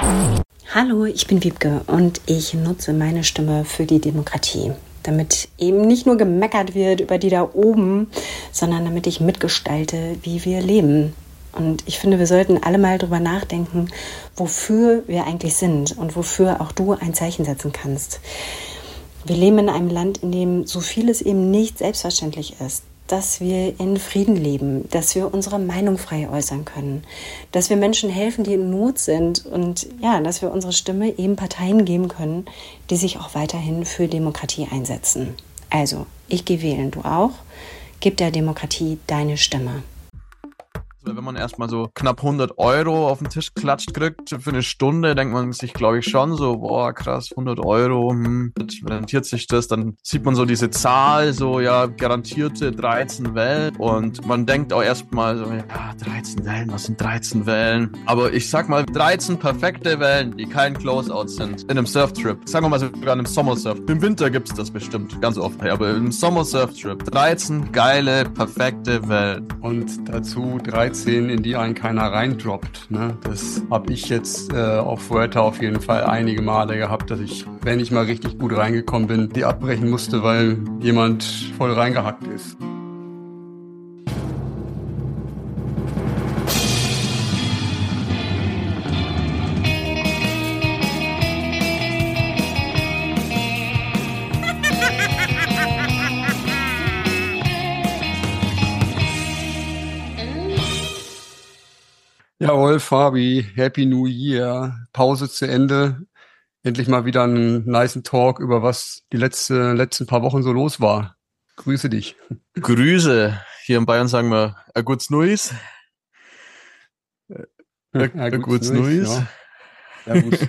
Hallo, ich bin Wiebke und ich nutze meine Stimme für die Demokratie, damit eben nicht nur gemeckert wird über die da oben, sondern damit ich mitgestalte, wie wir leben. Und ich finde, wir sollten alle mal drüber nachdenken, wofür wir eigentlich sind und wofür auch du ein Zeichen setzen kannst. Wir leben in einem Land, in dem so vieles eben nicht selbstverständlich ist. Dass wir in Frieden leben, dass wir unsere Meinung frei äußern können, dass wir Menschen helfen, die in Not sind und ja, dass wir unsere Stimme eben Parteien geben können, die sich auch weiterhin für Demokratie einsetzen. Also, ich gehe wählen, du auch. Gib der Demokratie deine Stimme. Wenn man erstmal so knapp 100 Euro auf den Tisch klatscht kriegt für eine Stunde, denkt man sich, glaube ich, schon so, boah, krass, 100 Euro, rentiert sich das? Dann sieht man so diese Zahl, so, ja, garantierte 13 Wellen und man denkt auch erstmal so, ja, 13 Wellen, was sind 13 Wellen? Aber ich sag mal, 13 perfekte Wellen, die kein Closeout sind, in einem Surftrip. Sagen wir mal sogar in einem Sommersurf. Im Winter gibt's das bestimmt, ganz oft, aber im Sommersurftrip 13 geile, perfekte Wellen. Und dazu 13, in die einen keiner reindroppt. Ne? Das habe ich jetzt auf Fuerteventura auf jeden Fall einige Male gehabt, dass ich, wenn ich mal richtig gut reingekommen bin, die abbrechen musste, weil jemand voll reingehackt ist. Jawohl, Fabi, Happy New Year. Pause zu Ende. Endlich mal wieder einen nicen Talk über was die letzten paar Wochen so los war. Grüße dich. Grüße. Hier in Bayern sagen wir a gutes Neues. A gutes Neues. Ja, gut.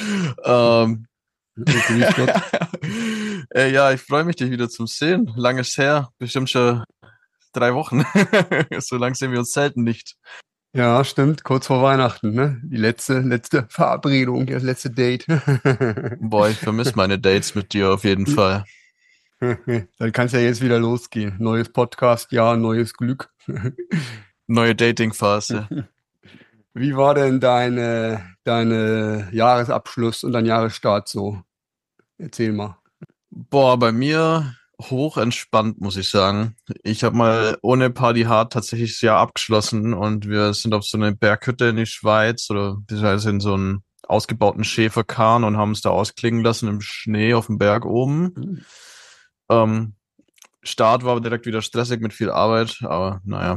Grüß Gott. Ja, ich freue mich, dich wieder zu sehen. Lange ist her, bestimmt schon 3 Wochen. So lang sehen wir uns selten nicht. Ja, stimmt, kurz vor Weihnachten, ne? Die letzte Verabredung, das letzte Date. Boah, ich vermisse meine Dates mit dir auf jeden Fall. Dann kann es ja jetzt wieder losgehen. Neues Podcast-Jahr, neues Glück. Neue Dating-Phase. Wie war denn deine Jahresabschluss und dein Jahresstart so? Erzähl mal. Boah, bei mir hochentspannt, muss ich sagen. Ich habe mal ohne Party hard tatsächlich das Jahr abgeschlossen und wir sind auf so eine Berghütte in die Schweiz oder beziehungsweise in so einen ausgebauten Schäferkahn und haben es da ausklingen lassen im Schnee auf dem Berg oben. Start war aber direkt wieder stressig mit viel Arbeit, aber naja.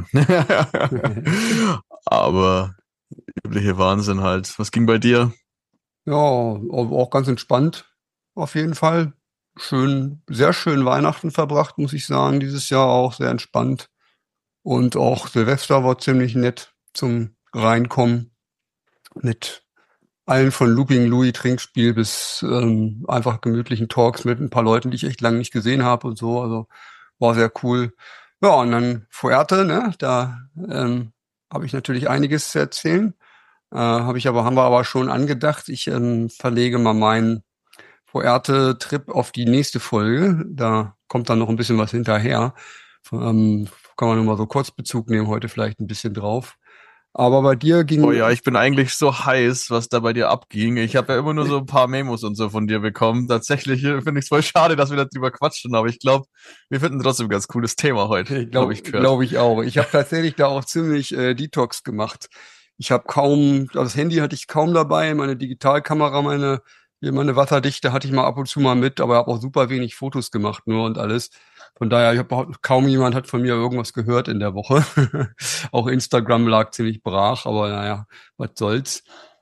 Aber übliche Wahnsinn halt. Was ging bei dir? Ja, auch ganz entspannt auf jeden Fall. Sehr schön Weihnachten verbracht, muss ich sagen, dieses Jahr auch sehr entspannt. Und auch Silvester war ziemlich nett zum Reinkommen mit allen von Looping Louis Trinkspiel bis einfach gemütlichen Talks mit ein paar Leuten, die ich echt lange nicht gesehen habe und so. Also war sehr cool. Ja, und dann Fuerte, ne? Da habe ich natürlich einiges zu erzählen. Haben wir aber schon angedacht. Ich verlege mal meinen Fuerte-Trip auf die nächste Folge. Da kommt dann noch ein bisschen was hinterher. Kann man nur mal so kurz Bezug nehmen, heute vielleicht ein bisschen drauf. Aber bei dir ging... Oh ja, ich bin eigentlich so heiß, was da bei dir abging. Ich habe ja immer nur so ein paar Memos und so von dir bekommen. Tatsächlich finde ich es voll schade, dass wir darüber quatschen, aber ich glaube, wir finden trotzdem ein ganz cooles Thema heute. Glaube ich auch. Ich habe tatsächlich da auch ziemlich Detox gemacht. Ich habe das Handy hatte ich kaum dabei, meine Digitalkamera, meine Wasserdichte hatte ich mal ab und zu mal mit, aber habe auch super wenig Fotos gemacht nur und alles. Von daher, kaum jemand hat von mir irgendwas gehört in der Woche. Auch Instagram lag ziemlich brach, aber naja, was soll's.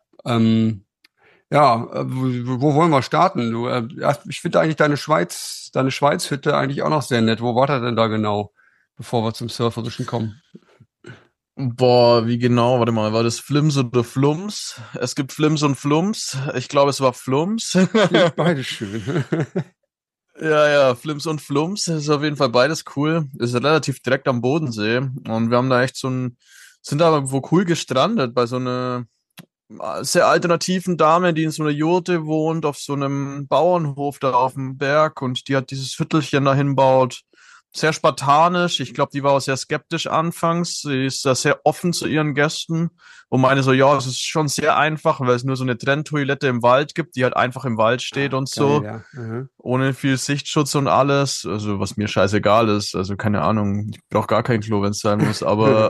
Wo wollen wir starten? Ich finde eigentlich deine Schweiz-Hütte eigentlich auch noch sehr nett. Wo war das denn da genau, bevor wir zum Surferischen kommen? Boah, wie genau? Warte mal, war das Flims oder Flums? Es gibt Flims und Flums. Ich glaube, es war Flums. Beides schön. Ja, Flims und Flums. Das ist auf jeden Fall beides cool. Ist relativ direkt am Bodensee. Und wir haben da echt sind da wo cool gestrandet bei so einer sehr alternativen Dame, die in so einer Jurte wohnt, auf so einem Bauernhof da auf dem Berg und die hat dieses Hüttelchen da hinbaut. sehr spartanisch. Ich glaube, die war auch sehr skeptisch anfangs. Sie ist da sehr offen zu ihren Gästen und meine so, ja, es ist schon sehr einfach, weil es nur so eine Trenntoilette im Wald gibt, die halt einfach im Wald steht und Geil, so, ja. Mhm. ohne viel Sichtschutz und alles. Also was mir scheißegal ist. Also keine Ahnung, ich brauche gar kein Klo, wenn es sein muss. Aber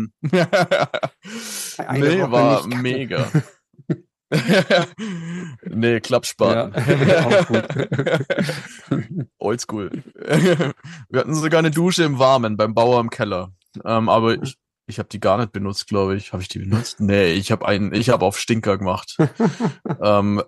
Eine nee, Woche war nicht Kacke. mega. Nee, Ja, Klappspaten. auch gut. Oldschool. Wir hatten sogar eine Dusche im Warmen beim Bauer im Keller. Aber ich habe die gar nicht benutzt, glaube ich. Habe ich die benutzt? Nee, ich habe auf Stinker gemacht. ähm,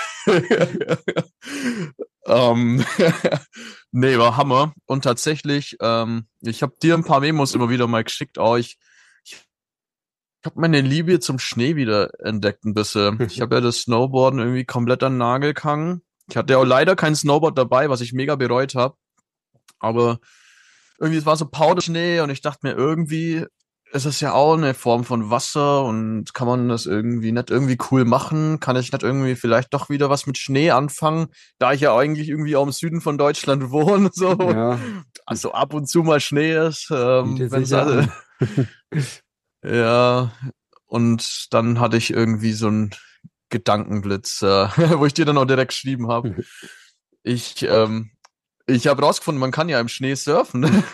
ähm, nee, war Hammer. Und tatsächlich, ich habe dir ein paar Memos immer wieder mal geschickt. Ich habe meine Liebe zum Schnee wieder entdeckt ein bisschen. Ich habe ja das Snowboarden irgendwie komplett an den Nagel gehangen. Ich hatte ja auch leider kein Snowboard dabei, was ich mega bereut habe. Aber irgendwie, es war so Powderschnee und ich dachte mir, irgendwie ist es ja auch eine Form von Wasser und kann man das irgendwie nicht irgendwie cool machen? Kann ich nicht irgendwie vielleicht doch wieder was mit Schnee anfangen, da ich ja eigentlich irgendwie auch im Süden von Deutschland wohne, so. Ja, Also ab und zu mal Schnee ist, bietet wenn sich es ja alle, an. ja, und dann hatte ich irgendwie so einen Gedankenblitz, wo ich dir dann auch direkt geschrieben habe. Ich, ähm, ich habe rausgefunden, man kann ja im Schnee surfen.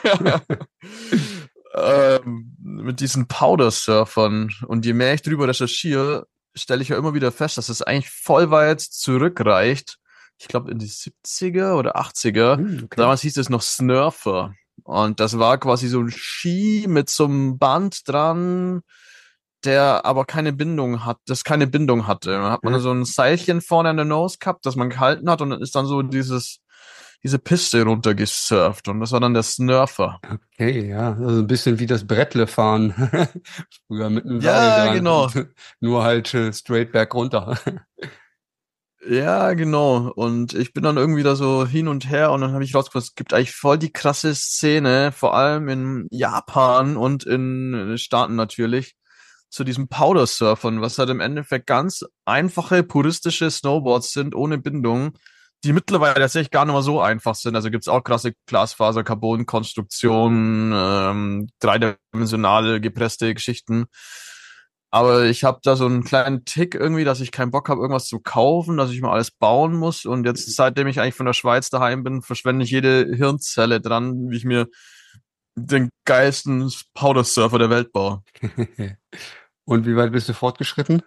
Mit diesen Powder-Surfern. Und je mehr ich drüber recherchiere, stelle ich ja immer wieder fest, dass es eigentlich voll weit zurückreicht. Ich glaube in die 70er oder 80er. Okay. Damals hieß es noch Snurfer. Und das war quasi so ein Ski mit so einem Band dran, der aber keine Bindung hat, das keine Bindung hatte. Dann hat man Ja. so ein Seilchen vorne an der Nose gehabt, das man gehalten hat und dann ist dann so diese Piste runtergesurft und das war dann der Snurfer. Okay, ja, also ein bisschen wie das Brettle fahren. Früher mit einem Seil Ja, dran. genau. Nur halt straight back runter. Ja, genau. Und ich bin dann irgendwie da so hin und her und dann habe ich rausgefunden, es gibt eigentlich voll die krasse Szene, vor allem in Japan und in den Staaten natürlich, zu diesem Powder-Surfern, was halt im Endeffekt ganz einfache, puristische Snowboards sind, ohne Bindung, die mittlerweile tatsächlich gar nicht mehr so einfach sind. Also gibt's auch krasse Glasfaser-Carbon-Konstruktionen, dreidimensionale gepresste Geschichten. Aber ich habe da so einen kleinen Tick irgendwie, dass ich keinen Bock habe, irgendwas zu kaufen, dass ich mal alles bauen muss. Und jetzt, seitdem ich eigentlich von der Schweiz daheim bin, verschwende ich jede Hirnzelle dran, wie ich mir den geilsten Powder-Surfer der Welt baue. Und wie weit bist du fortgeschritten?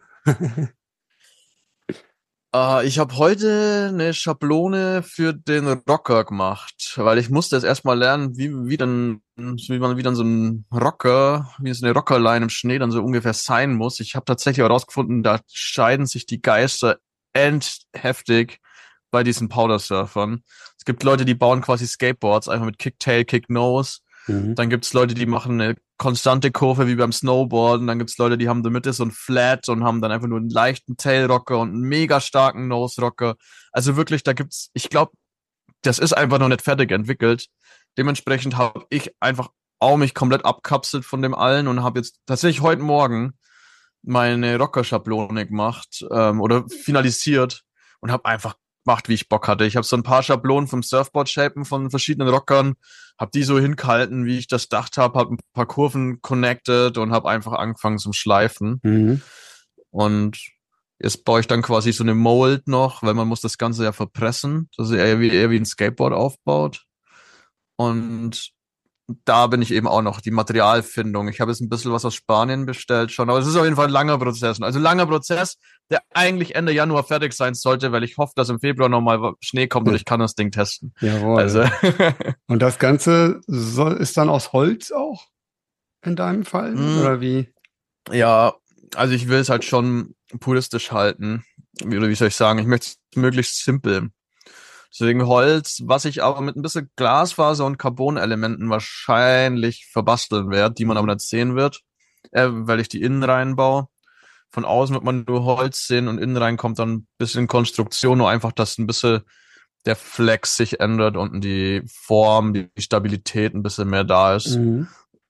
Ich habe heute eine Schablone für den Rocker gemacht, weil ich musste jetzt erstmal lernen, wie man so ein Rocker, wie so eine Rockerline im Schnee dann so ungefähr sein muss. Ich habe tatsächlich herausgefunden, da scheiden sich die Geister endheftig bei diesen Powder-Surfern. Es gibt Leute, die bauen quasi Skateboards einfach mit Kicktail, Kicknose. Mhm. Dann gibt's Leute, die machen eine konstante Kurve wie beim Snowboarden. Dann gibt's Leute, die haben in der Mitte so ein Flat und haben dann einfach nur einen leichten Tailrocker und einen mega starken Nose-Rocker. Also wirklich, da gibt's, ich glaube, das ist einfach noch nicht fertig entwickelt. Dementsprechend habe ich einfach auch mich komplett abkapselt von dem allen und habe jetzt tatsächlich heute Morgen meine Rocker-Schablone gemacht oder finalisiert und habe einfach gemacht, wie ich Bock hatte. Ich habe so ein paar Schablonen vom Surfboard-Shapen von verschiedenen Rockern, habe die so hingehalten, wie ich das gedacht habe, habe ein paar Kurven connected und habe einfach angefangen zum Schleifen. Mhm. Und jetzt baue ich dann quasi so eine Mold noch, weil man muss das Ganze ja verpressen, dass es eher wie ein Skateboard aufbaut. Und da bin ich eben auch noch die Materialfindung. Ich habe jetzt ein bisschen was aus Spanien bestellt schon, aber es ist auf jeden Fall ein langer Prozess. Also ein langer Prozess, der eigentlich Ende Januar fertig sein sollte, weil ich hoffe, dass im Februar nochmal Schnee kommt und ich kann das Ding testen. Also Jawohl. Und das Ganze ist dann aus Holz auch in deinem Fall? Oder wie? ja, also ich will es halt schon puristisch halten. Oder wie soll ich sagen? Ich möchte es möglichst simpel. Deswegen Holz, was ich aber mit ein bisschen Glasfaser und Carbonelementen wahrscheinlich verbasteln werde, die man aber nicht sehen wird, weil ich die innen reinbaue. Von außen wird man nur Holz sehen und innen rein kommt dann ein bisschen Konstruktion, nur einfach, dass ein bisschen der Flex sich ändert und die Form, die Stabilität ein bisschen mehr da ist. Mhm.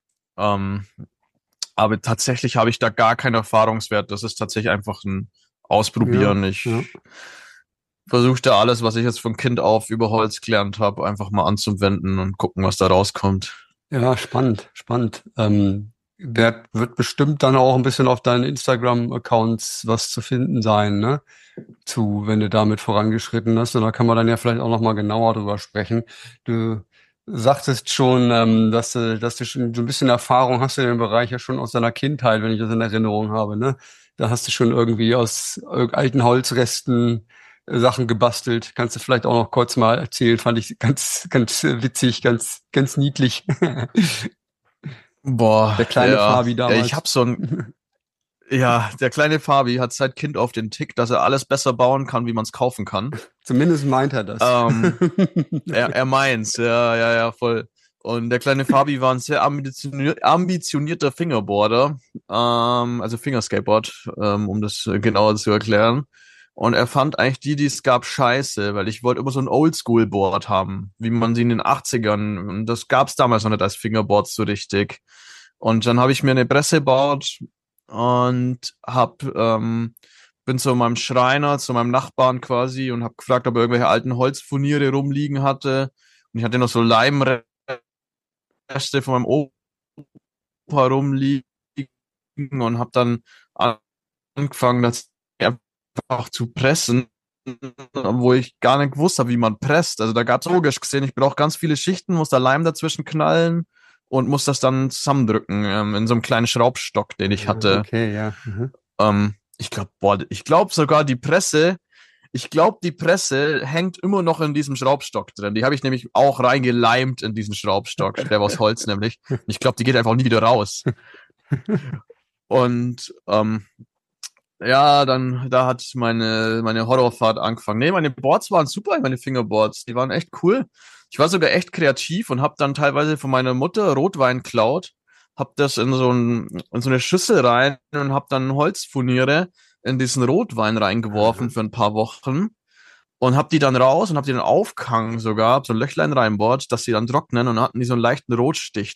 Aber tatsächlich habe ich da gar keinen Erfahrungswert. Das ist tatsächlich einfach ein Ja, Ausprobieren. ja. versuche da alles, was ich jetzt von Kind auf über Holz gelernt habe, einfach mal anzuwenden und gucken, was da rauskommt. Ja, spannend, spannend. Der wird bestimmt dann auch ein bisschen auf deinen Instagram-Accounts was zu finden sein, ne? Wenn du damit vorangeschritten hast. Und da kann man dann ja vielleicht auch noch mal genauer drüber sprechen. Du sagtest schon, dass du schon so ein bisschen Erfahrung hast in dem Bereich ja schon aus deiner Kindheit, wenn ich das in Erinnerung habe, ne? Da hast du schon irgendwie aus alten Holzresten Sachen gebastelt. Kannst du vielleicht auch noch kurz mal erzählen? Fand ich ganz, ganz witzig, ganz, ganz niedlich. Boah, Der kleine Fabi ja, ich damals. habe so ein, ja, der kleine Fabi hat seit Kind auf den Tick, dass er alles besser bauen kann, wie man es kaufen kann. Zumindest meint er das. Ähm, er meint's, ja, voll. Und der kleine Fabi war ein sehr ambitionierter Fingerboarder, also Fingerskateboard, um das genauer zu erklären. Und er fand eigentlich die es gab, scheiße, weil ich wollte immer so ein Oldschool-Board haben, wie man sie in den 80ern, und das gab's damals noch nicht als Fingerboard so richtig. Und dann habe ich mir eine Presse gebaut und bin zu meinem Schreiner, zu meinem Nachbarn quasi und habe gefragt, ob er irgendwelche alten Holzfurniere rumliegen hatte. Und ich hatte noch so Leimreste von meinem Opa rumliegen und habe dann angefangen, das einfach zu pressen, wo ich gar nicht gewusst habe, wie man presst. Also da gab es logisch gesehen, ich brauche ganz viele Schichten, muss da Leim dazwischen knallen und muss das dann zusammendrücken in so einem kleinen Schraubstock, den ich hatte. Okay, ja. Mhm. Ich glaube sogar die Presse hängt immer noch in diesem Schraubstock drin. Die habe ich nämlich auch reingeleimt in diesen Schraubstock. Der war aus Holz nämlich. Ich glaube, die geht einfach nie wieder raus. Und ja, da hat meine Horrorfahrt angefangen. Nee, meine Boards waren super, meine Fingerboards. Die waren echt cool. Ich war sogar echt kreativ und habe dann teilweise von meiner Mutter Rotwein klaut, hab das in so eine Schüssel rein und hab dann Holzfurniere in diesen Rotwein reingeworfen für ein paar Wochen und hab die dann raus und hab die dann aufgehangen sogar, hab so ein Löchlein reinbohrt, dass die dann trocknen, und dann hatten die so einen leichten Rotstich.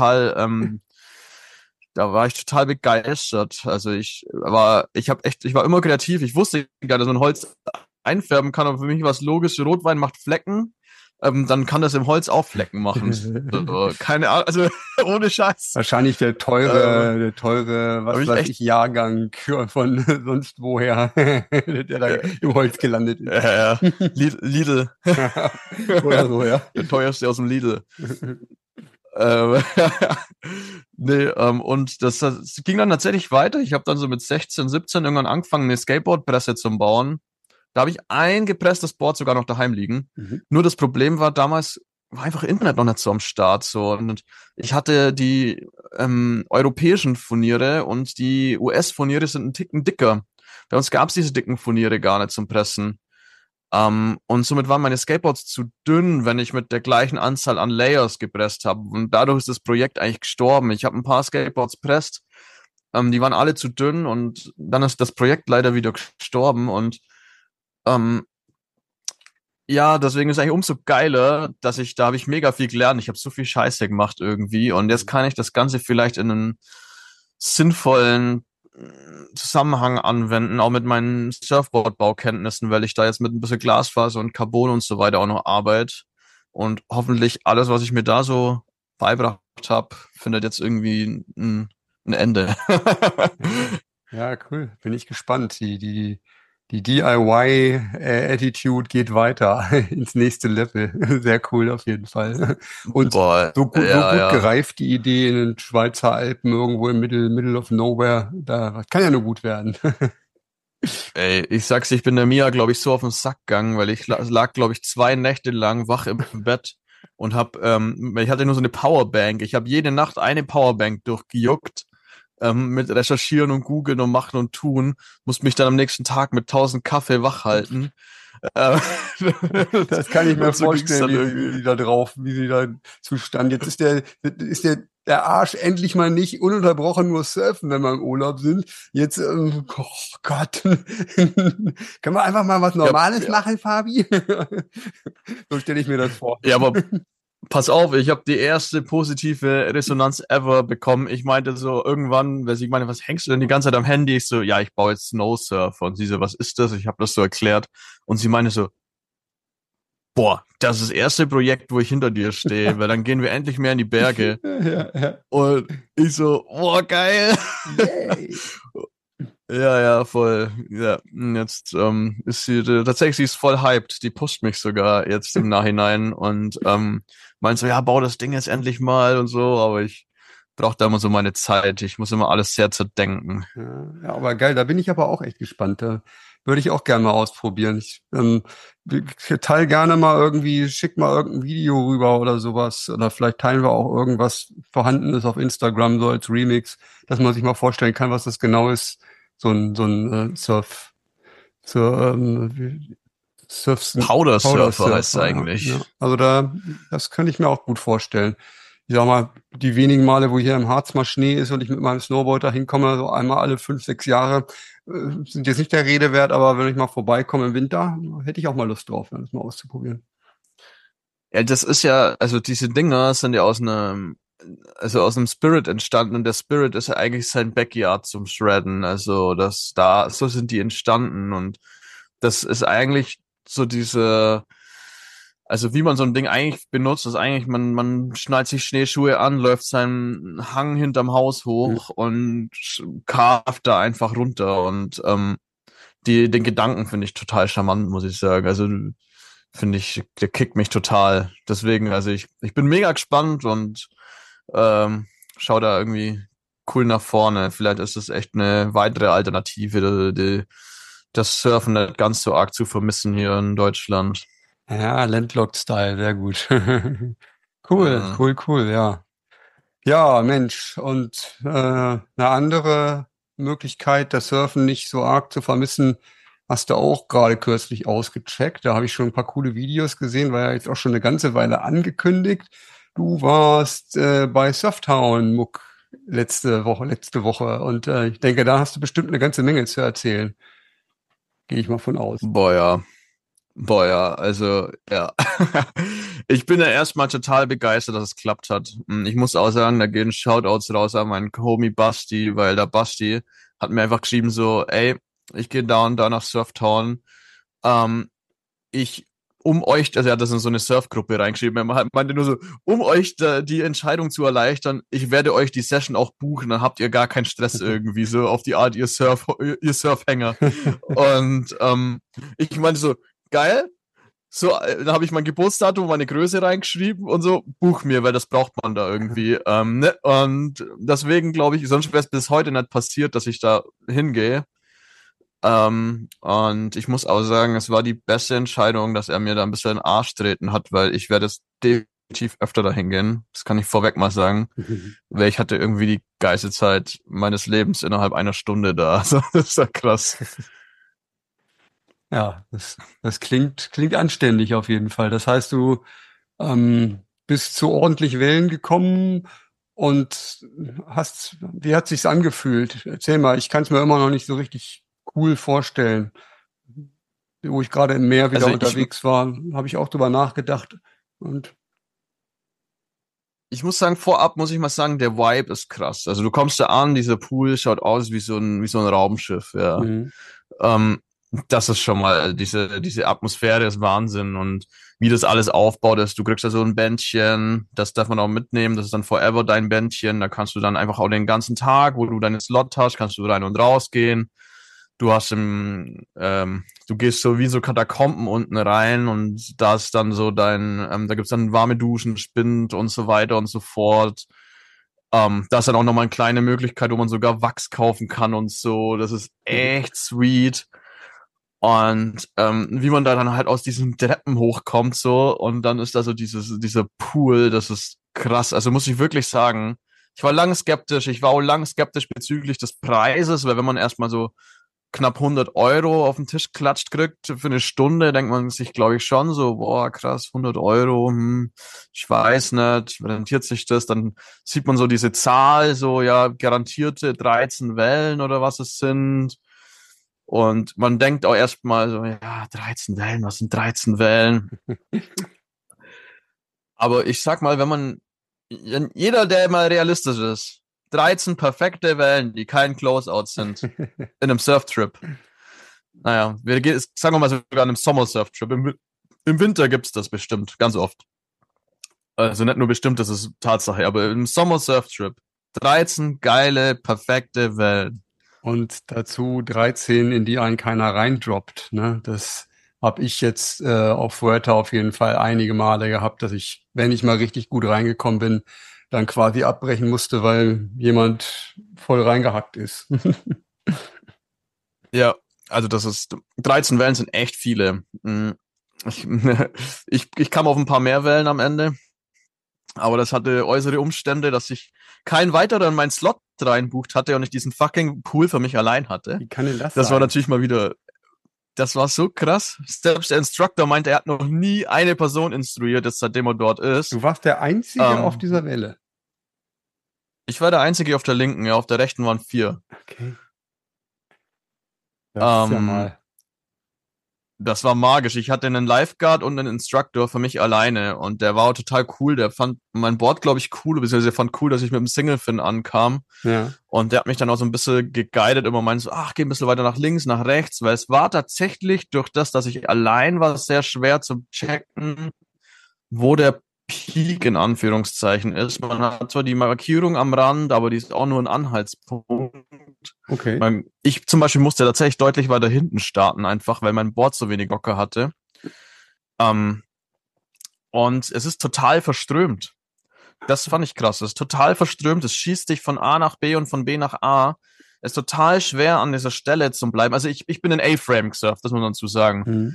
Da war ich total begeistert. Also ich war immer kreativ. Ich wusste gar nicht, dass man Holz einfärben kann, aber für mich war es logisch, Rotwein macht Flecken. Dann kann das im Holz auch Flecken machen. So, keine Ahnung, also ohne Scheiß. Wahrscheinlich der teure, was weiß ich, Jahrgang von sonst woher, der da im Holz gelandet ist. Lidl. Oder so, ja. Der teuerste aus dem Lidl. Nee, und das ging dann tatsächlich weiter. Ich habe dann so mit 16, 17 irgendwann angefangen, eine Skateboardpresse zu bauen. Da habe ich ein gepresstes Board sogar noch daheim liegen. Mhm. Nur das Problem war, damals war einfach Internet noch nicht so am Start. So. Und ich hatte die europäischen Furniere und die US-Furniere sind einen Ticken dicker. Bei uns gab es diese dicken Furniere gar nicht zum Pressen. Und somit waren meine Skateboards zu dünn, wenn ich mit der gleichen Anzahl an Layers gepresst habe. Und dadurch ist das Projekt eigentlich gestorben. Ich habe ein paar Skateboards presst, die waren alle zu dünn, und dann ist das Projekt leider wieder gestorben. Und ja, deswegen ist es eigentlich umso geiler, da habe ich mega viel gelernt. Ich habe so viel Scheiße gemacht irgendwie, und jetzt kann ich das Ganze vielleicht in einen sinnvollen Zusammenhang anwenden, auch mit meinen Surfboard-Baukenntnissen, weil ich da jetzt mit ein bisschen Glasfaser und Carbon und so weiter auch noch arbeite. Und hoffentlich alles, was ich mir da so beigebracht habe, findet jetzt irgendwie ein Ende. Ja, cool. Bin ich gespannt. Die DIY-Attitude geht weiter ins nächste Level. Sehr cool auf jeden Fall. Und Boah, so gut ja. gereift, die Idee in den Schweizer Alpen, irgendwo im Middle of Nowhere. Das kann ja nur gut werden. Ey, ich sag's, ich bin der Mia, glaube ich, so auf den Sack gegangen, weil ich lag, glaube ich, 2 Nächte lang wach im Bett und ich hatte nur so eine Powerbank. Ich habe jede Nacht eine Powerbank durchgejuckt, mit Recherchieren und Googeln und Machen und Tun, musste mich dann am nächsten Tag mit 1000 Kaffee wach halten. Das kann ich mir so vorstellen, wie sie da Zustand. Jetzt ist der Arsch endlich mal nicht ununterbrochen nur surfen, wenn wir im Urlaub sind. Jetzt, oh Gott. Können wir einfach mal was Normales machen, Fabi? So stelle ich mir das vor. Ja, aber Pass auf, ich habe die erste positive Resonanz ever bekommen. Ich meinte so irgendwann, weil sie meinte, was hängst du denn die ganze Zeit am Handy? Ich so, ja, ich baue jetzt Snowsurfer. Und sie so, was ist das? Ich habe das so erklärt. Und sie meinte so, boah, das ist das erste Projekt, wo ich hinter dir stehe, weil dann gehen wir endlich mehr in die Berge. Ja, ja. Und ich so, boah, geil. Yay. Ja, ja, voll. Ja, jetzt ist sie tatsächlich, sie ist voll hyped. Die pusht mich sogar jetzt im Nachhinein und meint so, ja, bau das Ding jetzt endlich mal und so, aber ich brauche da immer so meine Zeit. Ich muss immer alles sehr zerdenken. Ja, aber geil, da bin ich aber auch echt gespannt. Da würde ich auch gerne mal ausprobieren. Ich teile gerne mal irgendwie, schick mal irgendein Video rüber oder sowas. Oder vielleicht teilen wir auch irgendwas Vorhandenes auf Instagram, so als Remix, dass man sich mal vorstellen kann, was das genau ist. So ein Surf, Powder Surfer heißt es Surfer, ja. eigentlich. Ja. Also das könnte ich mir auch gut vorstellen. Ich sag mal, die wenigen Male, wo hier im Harz mal Schnee ist und ich mit meinem Snowboard da hinkomme, so einmal alle 5, 6 Jahre, sind jetzt nicht der Rede wert, aber wenn ich mal vorbeikomme im Winter, hätte ich auch mal Lust drauf, das mal auszuprobieren. Ja, das ist ja, also diese Dinger sind ja aus einem Spirit entstanden und der Spirit ist ja eigentlich sein Backyard zum Shredden. Also so sind die entstanden und das ist eigentlich so also wie man so ein Ding eigentlich benutzt, ist eigentlich, man schnallt sich Schneeschuhe an, läuft seinen Hang hinterm Haus Mhm. hoch und carvt da einfach runter und den Gedanken finde ich total charmant, muss ich sagen. Also finde ich, der kickt mich total. Deswegen, also ich bin mega gespannt und schau da irgendwie cool nach vorne. Vielleicht ist es echt eine weitere Alternative, das Surfen nicht ganz so arg zu vermissen hier in Deutschland. Ja, Landlocked-Style, sehr gut. Cool, Äh, cool, cool, ja. Ja, Mensch, und eine andere Möglichkeit, das Surfen nicht so arg zu vermissen, hast du auch gerade kürzlich ausgecheckt. Da habe ich schon ein paar coole Videos gesehen, war ja jetzt auch schon eine ganze Weile angekündigt. Du warst bei Surftown Muck letzte Woche und ich denke, da hast du bestimmt eine ganze Menge zu erzählen. Gehe ich mal von aus. boah, ja. Boah, ja, also, ja. Ich bin ja erstmal total begeistert, dass es geklappt hat. Ich muss auch sagen, da gehen Shoutouts raus an meinen Homie Basti, weil der Basti hat mir einfach geschrieben so, ey, ich gehe da und da nach Surftown. Ähm, ich, um euch, also er hat das in so eine Surfgruppe reingeschrieben, er meinte nur so, um euch die Entscheidung zu erleichtern, ich werde euch die Session auch buchen, dann habt ihr gar keinen Stress irgendwie, so auf die Art, ihr Surfhänger. Und ich meinte so, geil. So, da habe ich mein Geburtsdatum, meine Größe reingeschrieben und so, buch mir, weil das braucht man da irgendwie. Ne? Und deswegen glaube ich, sonst wäre es bis heute nicht passiert, dass ich da hingehe. Und ich muss auch sagen, es war die beste Entscheidung, dass er mir da ein bisschen in den Arsch treten hat, weil ich werde es definitiv öfter dahin gehen. Das kann ich vorweg mal sagen. Weil ich hatte irgendwie die geilste Zeit meines Lebens innerhalb einer Stunde da. Also, das ist ja krass. Ja, das klingt anständig auf jeden Fall. Das heißt, du bist zu ordentlich Wellen gekommen und wie hat sich's angefühlt? Erzähl mal, ich kann es mir immer noch nicht so richtig cool vorstellen. Wo ich gerade im Meer wieder Also unterwegs war, habe ich auch drüber nachgedacht. Und ich muss sagen, vorab muss ich mal sagen, der Vibe ist krass. Also du kommst da an, dieser Pool schaut aus wie so ein Raumschiff, ja. mhm. Ähm, Das ist schon mal, diese Atmosphäre ist Wahnsinn und wie das alles aufbaut ist. Du kriegst da so ein Bändchen, das darf man auch mitnehmen, das ist dann forever dein Bändchen. Da kannst du dann einfach auch den ganzen Tag, wo du deinen Slot hast, kannst du rein und raus gehen. Du gehst so wie so Katakomben unten rein und da ist dann so da gibt's dann warme Duschen, Spind und so weiter und so fort. Da ist dann auch nochmal eine kleine Möglichkeit, wo man sogar Wachs kaufen kann und so. Das ist echt sweet. Und wie man da dann halt aus diesen Treppen hochkommt so und dann ist da so dieser Pool, das ist krass. Also muss ich wirklich sagen, ich war lange skeptisch. Ich war auch lange skeptisch bezüglich des Preises, weil wenn man erstmal so knapp 100 Euro auf den Tisch klatscht kriegt für eine Stunde, denkt man sich, glaube ich, schon so, boah, krass, 100 Euro, ich weiß nicht, rentiert sich das? Dann sieht man so diese Zahl, so, ja, garantierte 13 Wellen oder was es sind. Und man denkt auch erstmal so, ja, 13 Wellen, was sind 13 Wellen? Aber ich sag mal, jeder, der mal realistisch ist, 13 perfekte Wellen, die kein Closeout sind, in einem Surftrip. Naja, sagen wir mal sogar einem Sommer-Surftrip. Im Winter gibt's das bestimmt, ganz oft. Also nicht nur bestimmt, das ist Tatsache, aber im Sommer-Surftrip 13 geile, perfekte Wellen. Und dazu 13, in die einen keiner reindroppt. Ne? Das habe ich jetzt auf Fuerteventura auf jeden Fall einige Male gehabt, dass ich, wenn ich mal richtig gut reingekommen bin, dann quasi abbrechen musste, weil jemand voll reingehackt ist. Ja, also 13 Wellen sind echt viele. Ich kam auf ein paar mehr Wellen am Ende, aber das hatte äußere Umstände, dass ich kein weiterer in meinen Slot reinbucht hatte und ich diesen fucking Pool für mich allein hatte. Wie kann denn das Das sein? war natürlich mal wieder, das war so krass. Selbst der Instructor meinte, er hat noch nie eine Person instruiert, jetzt seitdem er dort ist. Du warst der Einzige auf dieser Welle. Ich war der Einzige auf der linken, ja, auf der rechten waren 4. Okay. Das ist ja mal. Das war magisch. Ich hatte einen Lifeguard und einen Instructor für mich alleine und der war total cool. Der fand mein Board, glaube ich, cool, beziehungsweise der fand cool, dass ich mit dem Single-Fin ankam. Ja. Und der hat mich dann auch so ein bisschen geguidet, immer meinte so, geh ein bisschen weiter nach links, nach rechts, weil es war tatsächlich durch das, dass ich allein war, sehr schwer zu checken, wo der Peak in Anführungszeichen ist. Man hat zwar die Markierung am Rand, aber die ist auch nur ein Anhaltspunkt. Okay. Ich zum Beispiel musste tatsächlich deutlich weiter hinten starten, einfach weil mein Board so wenig Locker hatte. Und es ist total verströmt. Das fand ich krass. Es ist total verströmt. Es schießt dich von A nach B und von B nach A. Es ist total schwer, an dieser Stelle zu bleiben. Also ich bin in A-Frame gesurft, das muss man dazu sagen.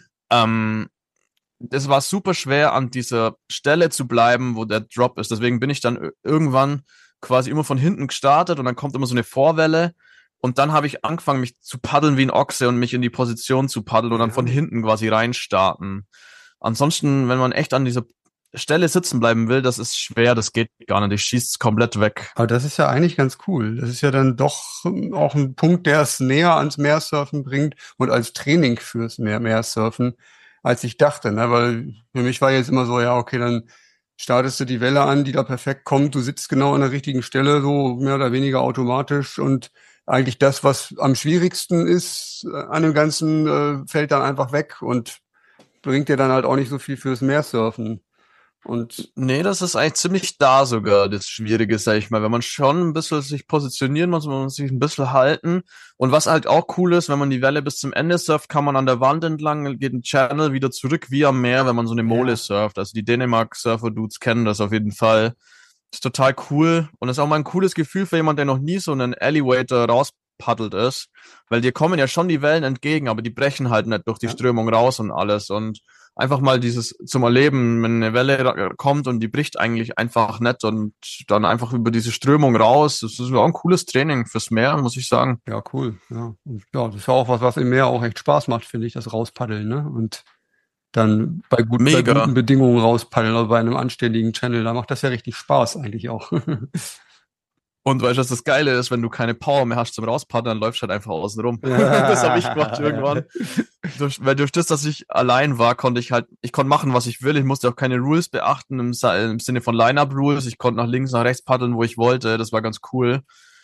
Es war super schwer, an dieser Stelle zu bleiben, wo der Drop ist. Deswegen bin ich dann irgendwann quasi immer von hinten gestartet und dann kommt immer so eine Vorwelle. Und dann habe ich angefangen, mich zu paddeln wie ein Ochse und mich in die Position zu paddeln und dann von hinten quasi reinstarten. Ansonsten, wenn man echt an dieser Stelle sitzen bleiben will, das ist schwer, das geht gar nicht. Ich schieße komplett weg. Aber das ist ja eigentlich ganz cool. Das ist ja dann doch auch ein Punkt, der es näher ans Meersurfen bringt und als Training fürs Meersurfen, als ich dachte. Ne? Weil für mich war jetzt immer so, ja, okay, dann startest du die Welle an, die da perfekt kommt. Du sitzt genau an der richtigen Stelle, so mehr oder weniger automatisch. Und eigentlich das, was am schwierigsten ist an dem Ganzen, fällt dann einfach weg und bringt dir dann halt auch nicht so viel fürs Meersurfen. Und nee, das ist eigentlich ziemlich da sogar, das Schwierige, sag ich mal. Wenn man schon ein bisschen sich positionieren muss, man muss sich ein bisschen halten. Und was halt auch cool ist, wenn man die Welle bis zum Ende surft, kann man an der Wand entlang, geht ein Channel wieder zurück wie am Meer, wenn man so eine Mole surft. Also die Dänemark-Surfer-Dudes kennen das auf jeden Fall. Ist total cool. Und ist auch mal ein cooles Gefühl für jemanden, der noch nie so einen Elevator rauspaddelt ist. Weil dir kommen ja schon die Wellen entgegen, aber die brechen halt nicht durch die Strömung raus und alles. Und einfach mal dieses zum Erleben, wenn eine Welle kommt und die bricht eigentlich einfach nicht und dann einfach über diese Strömung raus. Das ist auch ein cooles Training fürs Meer, muss ich sagen. Ja, cool. Ja, und ja, das ist ja auch was im Meer auch echt Spaß macht, finde ich, das Rauspaddeln, ne? Und dann bei guten Bedingungen rauspaddeln, also bei einem anständigen Channel, da macht das ja richtig Spaß eigentlich auch. Und weißt du, was das Geile ist, wenn du keine Power mehr hast zum Rauspaddeln, dann läufst du halt einfach außen rum. Das habe ich gemacht irgendwann. Durch das, dass ich allein war, konnte ich machen, was ich will. Ich musste auch keine Rules beachten im Sinne von Line-Up-Rules. Ich konnte nach links, nach rechts paddeln, wo ich wollte. Das war ganz cool.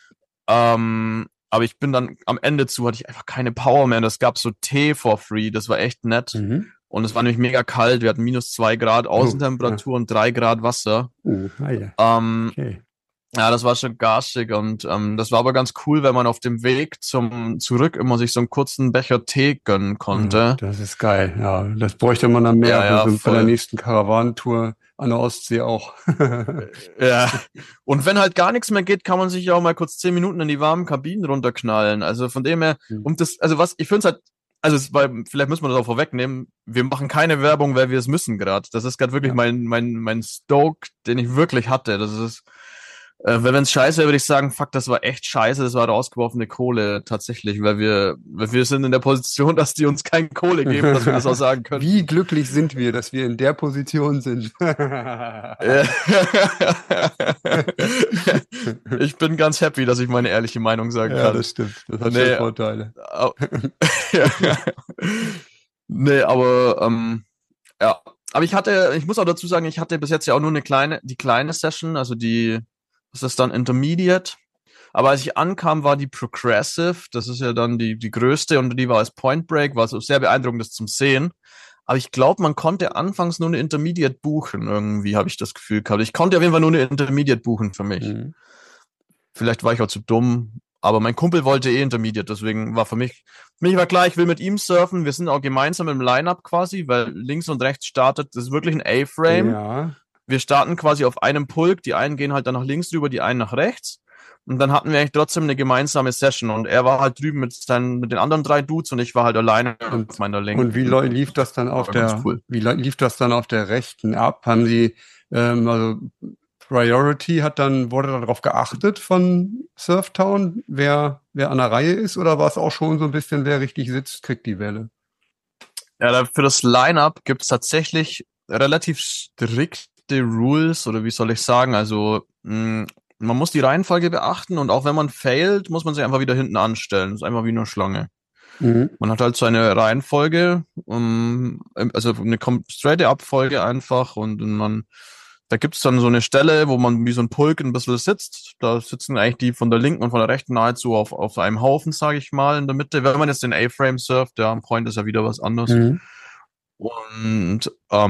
Aber ich bin dann am Ende hatte ich einfach keine Power mehr. Und es gab so Tee for free. Das war echt nett. Und es war nämlich mega kalt. Wir hatten -2 Grad Außentemperatur und 3 Grad Wasser. Okay. Ja, das war schon garstig und das war aber ganz cool, wenn man auf dem Weg zurück immer sich so einen kurzen Becher Tee gönnen konnte. Das ist geil, ja. Das bräuchte man dann mehr bei der nächsten Karawanentour an der Ostsee auch. Ja, und wenn halt gar nichts mehr geht, kann man sich ja auch mal kurz 10 Minuten in die warmen Kabinen runterknallen. Also von dem her, ich finde es halt, vielleicht müssen wir das auch vorwegnehmen, wir machen keine Werbung, weil wir es müssen gerade. Das ist gerade wirklich mein Stoke, den ich wirklich hatte. Das ist wenn es scheiße wäre, würde ich sagen, fuck, das war echt scheiße, das war rausgeworfene Kohle tatsächlich, weil wir sind in der Position, dass die uns keine Kohle geben, dass wir das auch sagen können. Wie glücklich sind wir, dass wir in der Position sind? Ich bin ganz happy, dass ich meine ehrliche Meinung sagen kann. Ja, das stimmt. Das hat schon Vorteile. Nee, aber ja, Aber ich muss auch dazu sagen, ich hatte bis jetzt ja auch nur die kleine Session, also was ist dann Intermediate. Aber als ich ankam, war die Progressive, das ist ja dann die größte und die war als Point Break, war so sehr beeindruckend, das zum Sehen. Aber ich glaube, man konnte anfangs nur eine Intermediate buchen, irgendwie, habe ich das Gefühl gehabt. Ich konnte auf jeden Fall nur eine Intermediate buchen für mich. Vielleicht war ich auch zu dumm, aber mein Kumpel wollte Intermediate, deswegen war für mich war klar, ich will mit ihm surfen. Wir sind auch gemeinsam im Line-Up quasi, weil links und rechts startet, das ist wirklich ein A-Frame. Ja. Wir starten quasi auf einem Pulk, die einen gehen halt dann nach links rüber, die einen nach rechts. Und dann hatten wir eigentlich trotzdem eine gemeinsame Session und er war halt drüben mit den anderen 3 Dudes und ich war halt alleine auf meiner Linken. Und wie lief das dann wie lief das dann auf der rechten ab? Haben Sie, also Priority wurde darauf geachtet von Surftown, wer an der Reihe ist, oder war es auch schon so ein bisschen, wer richtig sitzt, kriegt die Welle? Ja, für das Line-Up gibt es tatsächlich relativ strikte Rules, oder wie soll ich sagen, also man muss die Reihenfolge beachten und auch wenn man failt, muss man sich einfach wieder hinten anstellen. Das ist einfach wie eine Schlange. Man hat halt so eine Reihenfolge, also eine straighte Abfolge einfach und da gibt's dann so eine Stelle, wo man wie so ein Pulk ein bisschen sitzt. Da sitzen eigentlich die von der linken und von der rechten nahezu auf einem Haufen, sage ich mal, in der Mitte. Wenn man jetzt den A-Frame surft, ja, am Point ist ja wieder was anderes. Und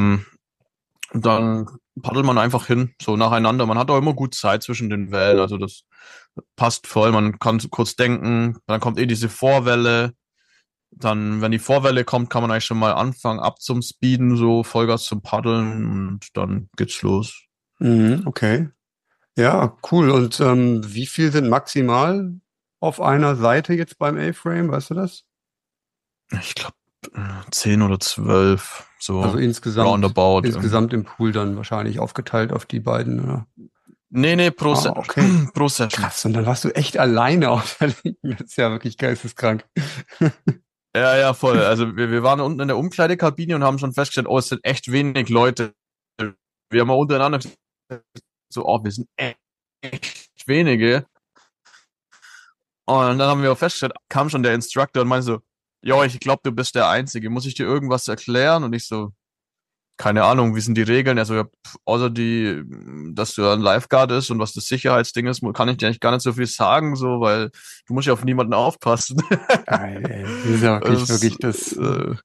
dann paddelt man einfach hin, so nacheinander. Man hat auch immer gut Zeit zwischen den Wellen, also das passt voll. Man kann kurz denken, dann kommt diese Vorwelle. Dann, wenn die Vorwelle kommt, kann man eigentlich schon mal anfangen, ab zum Speeden, so Vollgas zum Paddeln und dann geht's los. Okay. Ja, cool. Und wie viel sind maximal auf einer Seite jetzt beim A-Frame, weißt du das? Ich glaube 10 oder 12, so also roundabout. Insgesamt im Pool dann wahrscheinlich aufgeteilt auf die beiden, oder? Nee, pro okay. pro Session. Krass, und dann warst du echt alleine auf der Linken. Das ist ja wirklich geisteskrank. Ja, voll. Also wir waren unten in der Umkleidekabine und haben schon festgestellt, es sind echt wenig Leute. Wir haben mal untereinander gesagt, so, wir sind echt wenige. Und dann haben wir auch festgestellt, kam schon der Instructor und meinte so, ich glaube, du bist der Einzige. Muss ich dir irgendwas erklären? Und ich so, keine Ahnung, wie sind die Regeln? Also, außer dass du ein Lifeguard ist und was das Sicherheitsding ist, kann ich dir eigentlich gar nicht so viel sagen, so, weil du musst ja auf niemanden aufpassen. Geil, ey. Das ist ja wirklich das.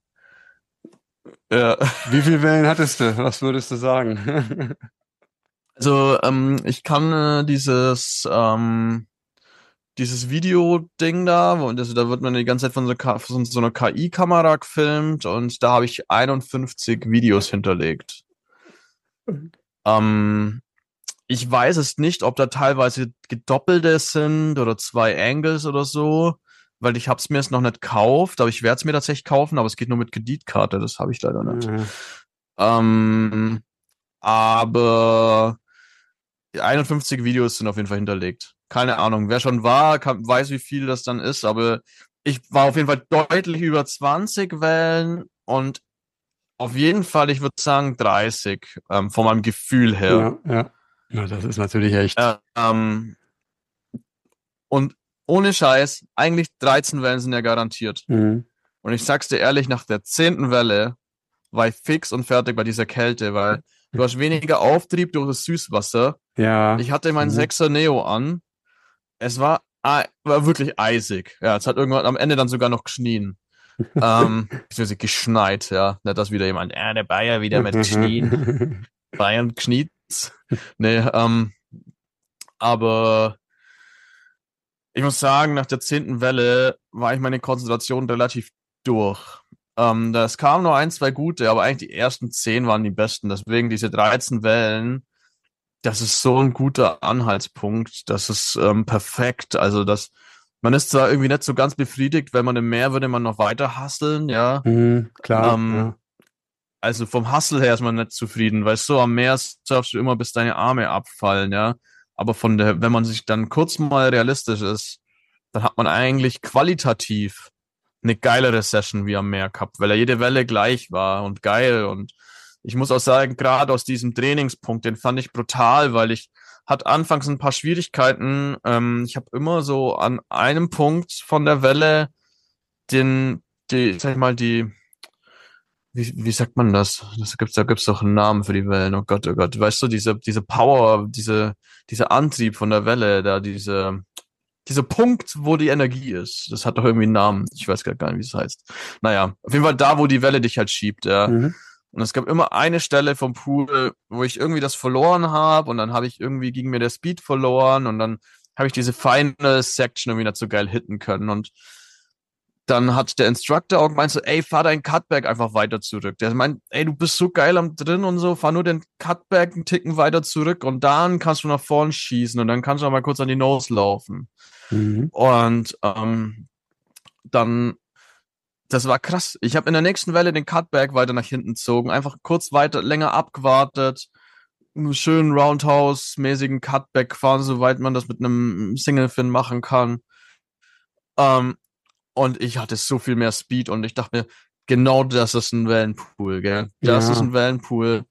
Ja. Wie viele Wellen hattest du? Was würdest du sagen? Also, ich kann dieses Video-Ding da, da wird man die ganze Zeit von so einer KI-Kamera gefilmt und da habe ich 51 Videos hinterlegt. Ich weiß es nicht, ob da teilweise gedoppelte sind oder 2 Angles oder so, weil ich hab's mir jetzt noch nicht gekauft, aber ich werde es mir tatsächlich kaufen, aber es geht nur mit Kreditkarte, das habe ich leider nicht. Aber 51 Videos sind auf jeden Fall hinterlegt. Keine Ahnung, wer schon war, weiß, wie viel das dann ist, aber ich war auf jeden Fall deutlich über 20 Wellen und auf jeden Fall, ich würde sagen 30, von meinem Gefühl her. Ja, das ist natürlich echt. Und ohne Scheiß, eigentlich 13 Wellen sind ja garantiert. Und ich sag's dir ehrlich, nach der 10. Welle war ich fix und fertig bei dieser Kälte, weil du hast weniger Auftrieb durch das Süßwasser. Ja. Ich hatte meinen 6er Neo an. Es war wirklich eisig. Ja, es hat irgendwann am Ende dann sogar noch geschnien. Beziehungsweise geschneit, ja. Nicht, dass wieder jemand, der Bayer wieder mit geschnien. Bayern geschniet's. Nee, aber ich muss sagen, nach der 10. Welle war ich meine Konzentration relativ durch. Das kamen nur 1, 2 gute, aber eigentlich die ersten 10 waren die besten. Deswegen diese 13 Wellen, das ist so ein guter Anhaltspunkt. Das ist perfekt. Also man ist zwar irgendwie nicht so ganz befriedigt, wenn man im Meer würde man noch weiter husteln, ja. Klar. Ja. Also vom Hustle her ist man nicht zufrieden, weil so am Meer surfst du immer, bis deine Arme abfallen, ja. Aber wenn man sich dann kurz mal realistisch ist, dann hat man eigentlich qualitativ eine geilere Session wie am Meer gehabt, weil ja jede Welle gleich war und geil. Und ich muss auch sagen, gerade aus diesem Trainingspunkt, den fand ich brutal, weil ich hatte anfangs ein paar Schwierigkeiten. Ich habe immer so an einem Punkt von der Welle wie wie sagt man das? Da gibt's doch einen Namen für die Wellen. Oh Gott, oh Gott. Weißt du, diese Power, dieser Antrieb von der Welle, dieser Punkt, wo die Energie ist. Das hat doch irgendwie einen Namen. Ich weiß gar nicht, wie es heißt. Naja, auf jeden Fall da, wo die Welle dich halt schiebt, ja. Mhm. Und es gab immer eine Stelle vom Pool, wo ich irgendwie das verloren habe und dann ging mir der Speed verloren und dann habe ich diese Final Section irgendwie nicht so geil hitten können und dann hat der Instructor auch gemeint so, ey, fahr dein Cutback einfach weiter zurück. Der meint, ey, du bist so geil am drin und so, fahr nur den Cutback einen Ticken weiter zurück und dann kannst du nach vorn schießen und dann kannst du auch mal kurz an die Nose laufen. Mhm. Und dann, das war krass. Ich habe in der nächsten Welle den Cutback weiter nach hinten gezogen, einfach kurz weiter, länger abgewartet, einen schönen Roundhouse-mäßigen Cutback fahren, soweit man das mit einem Single-Fin machen kann. Und ich hatte so viel mehr Speed und ich dachte mir, genau das ist ein Wellenpool, gell? Das ist ein Wellenpool.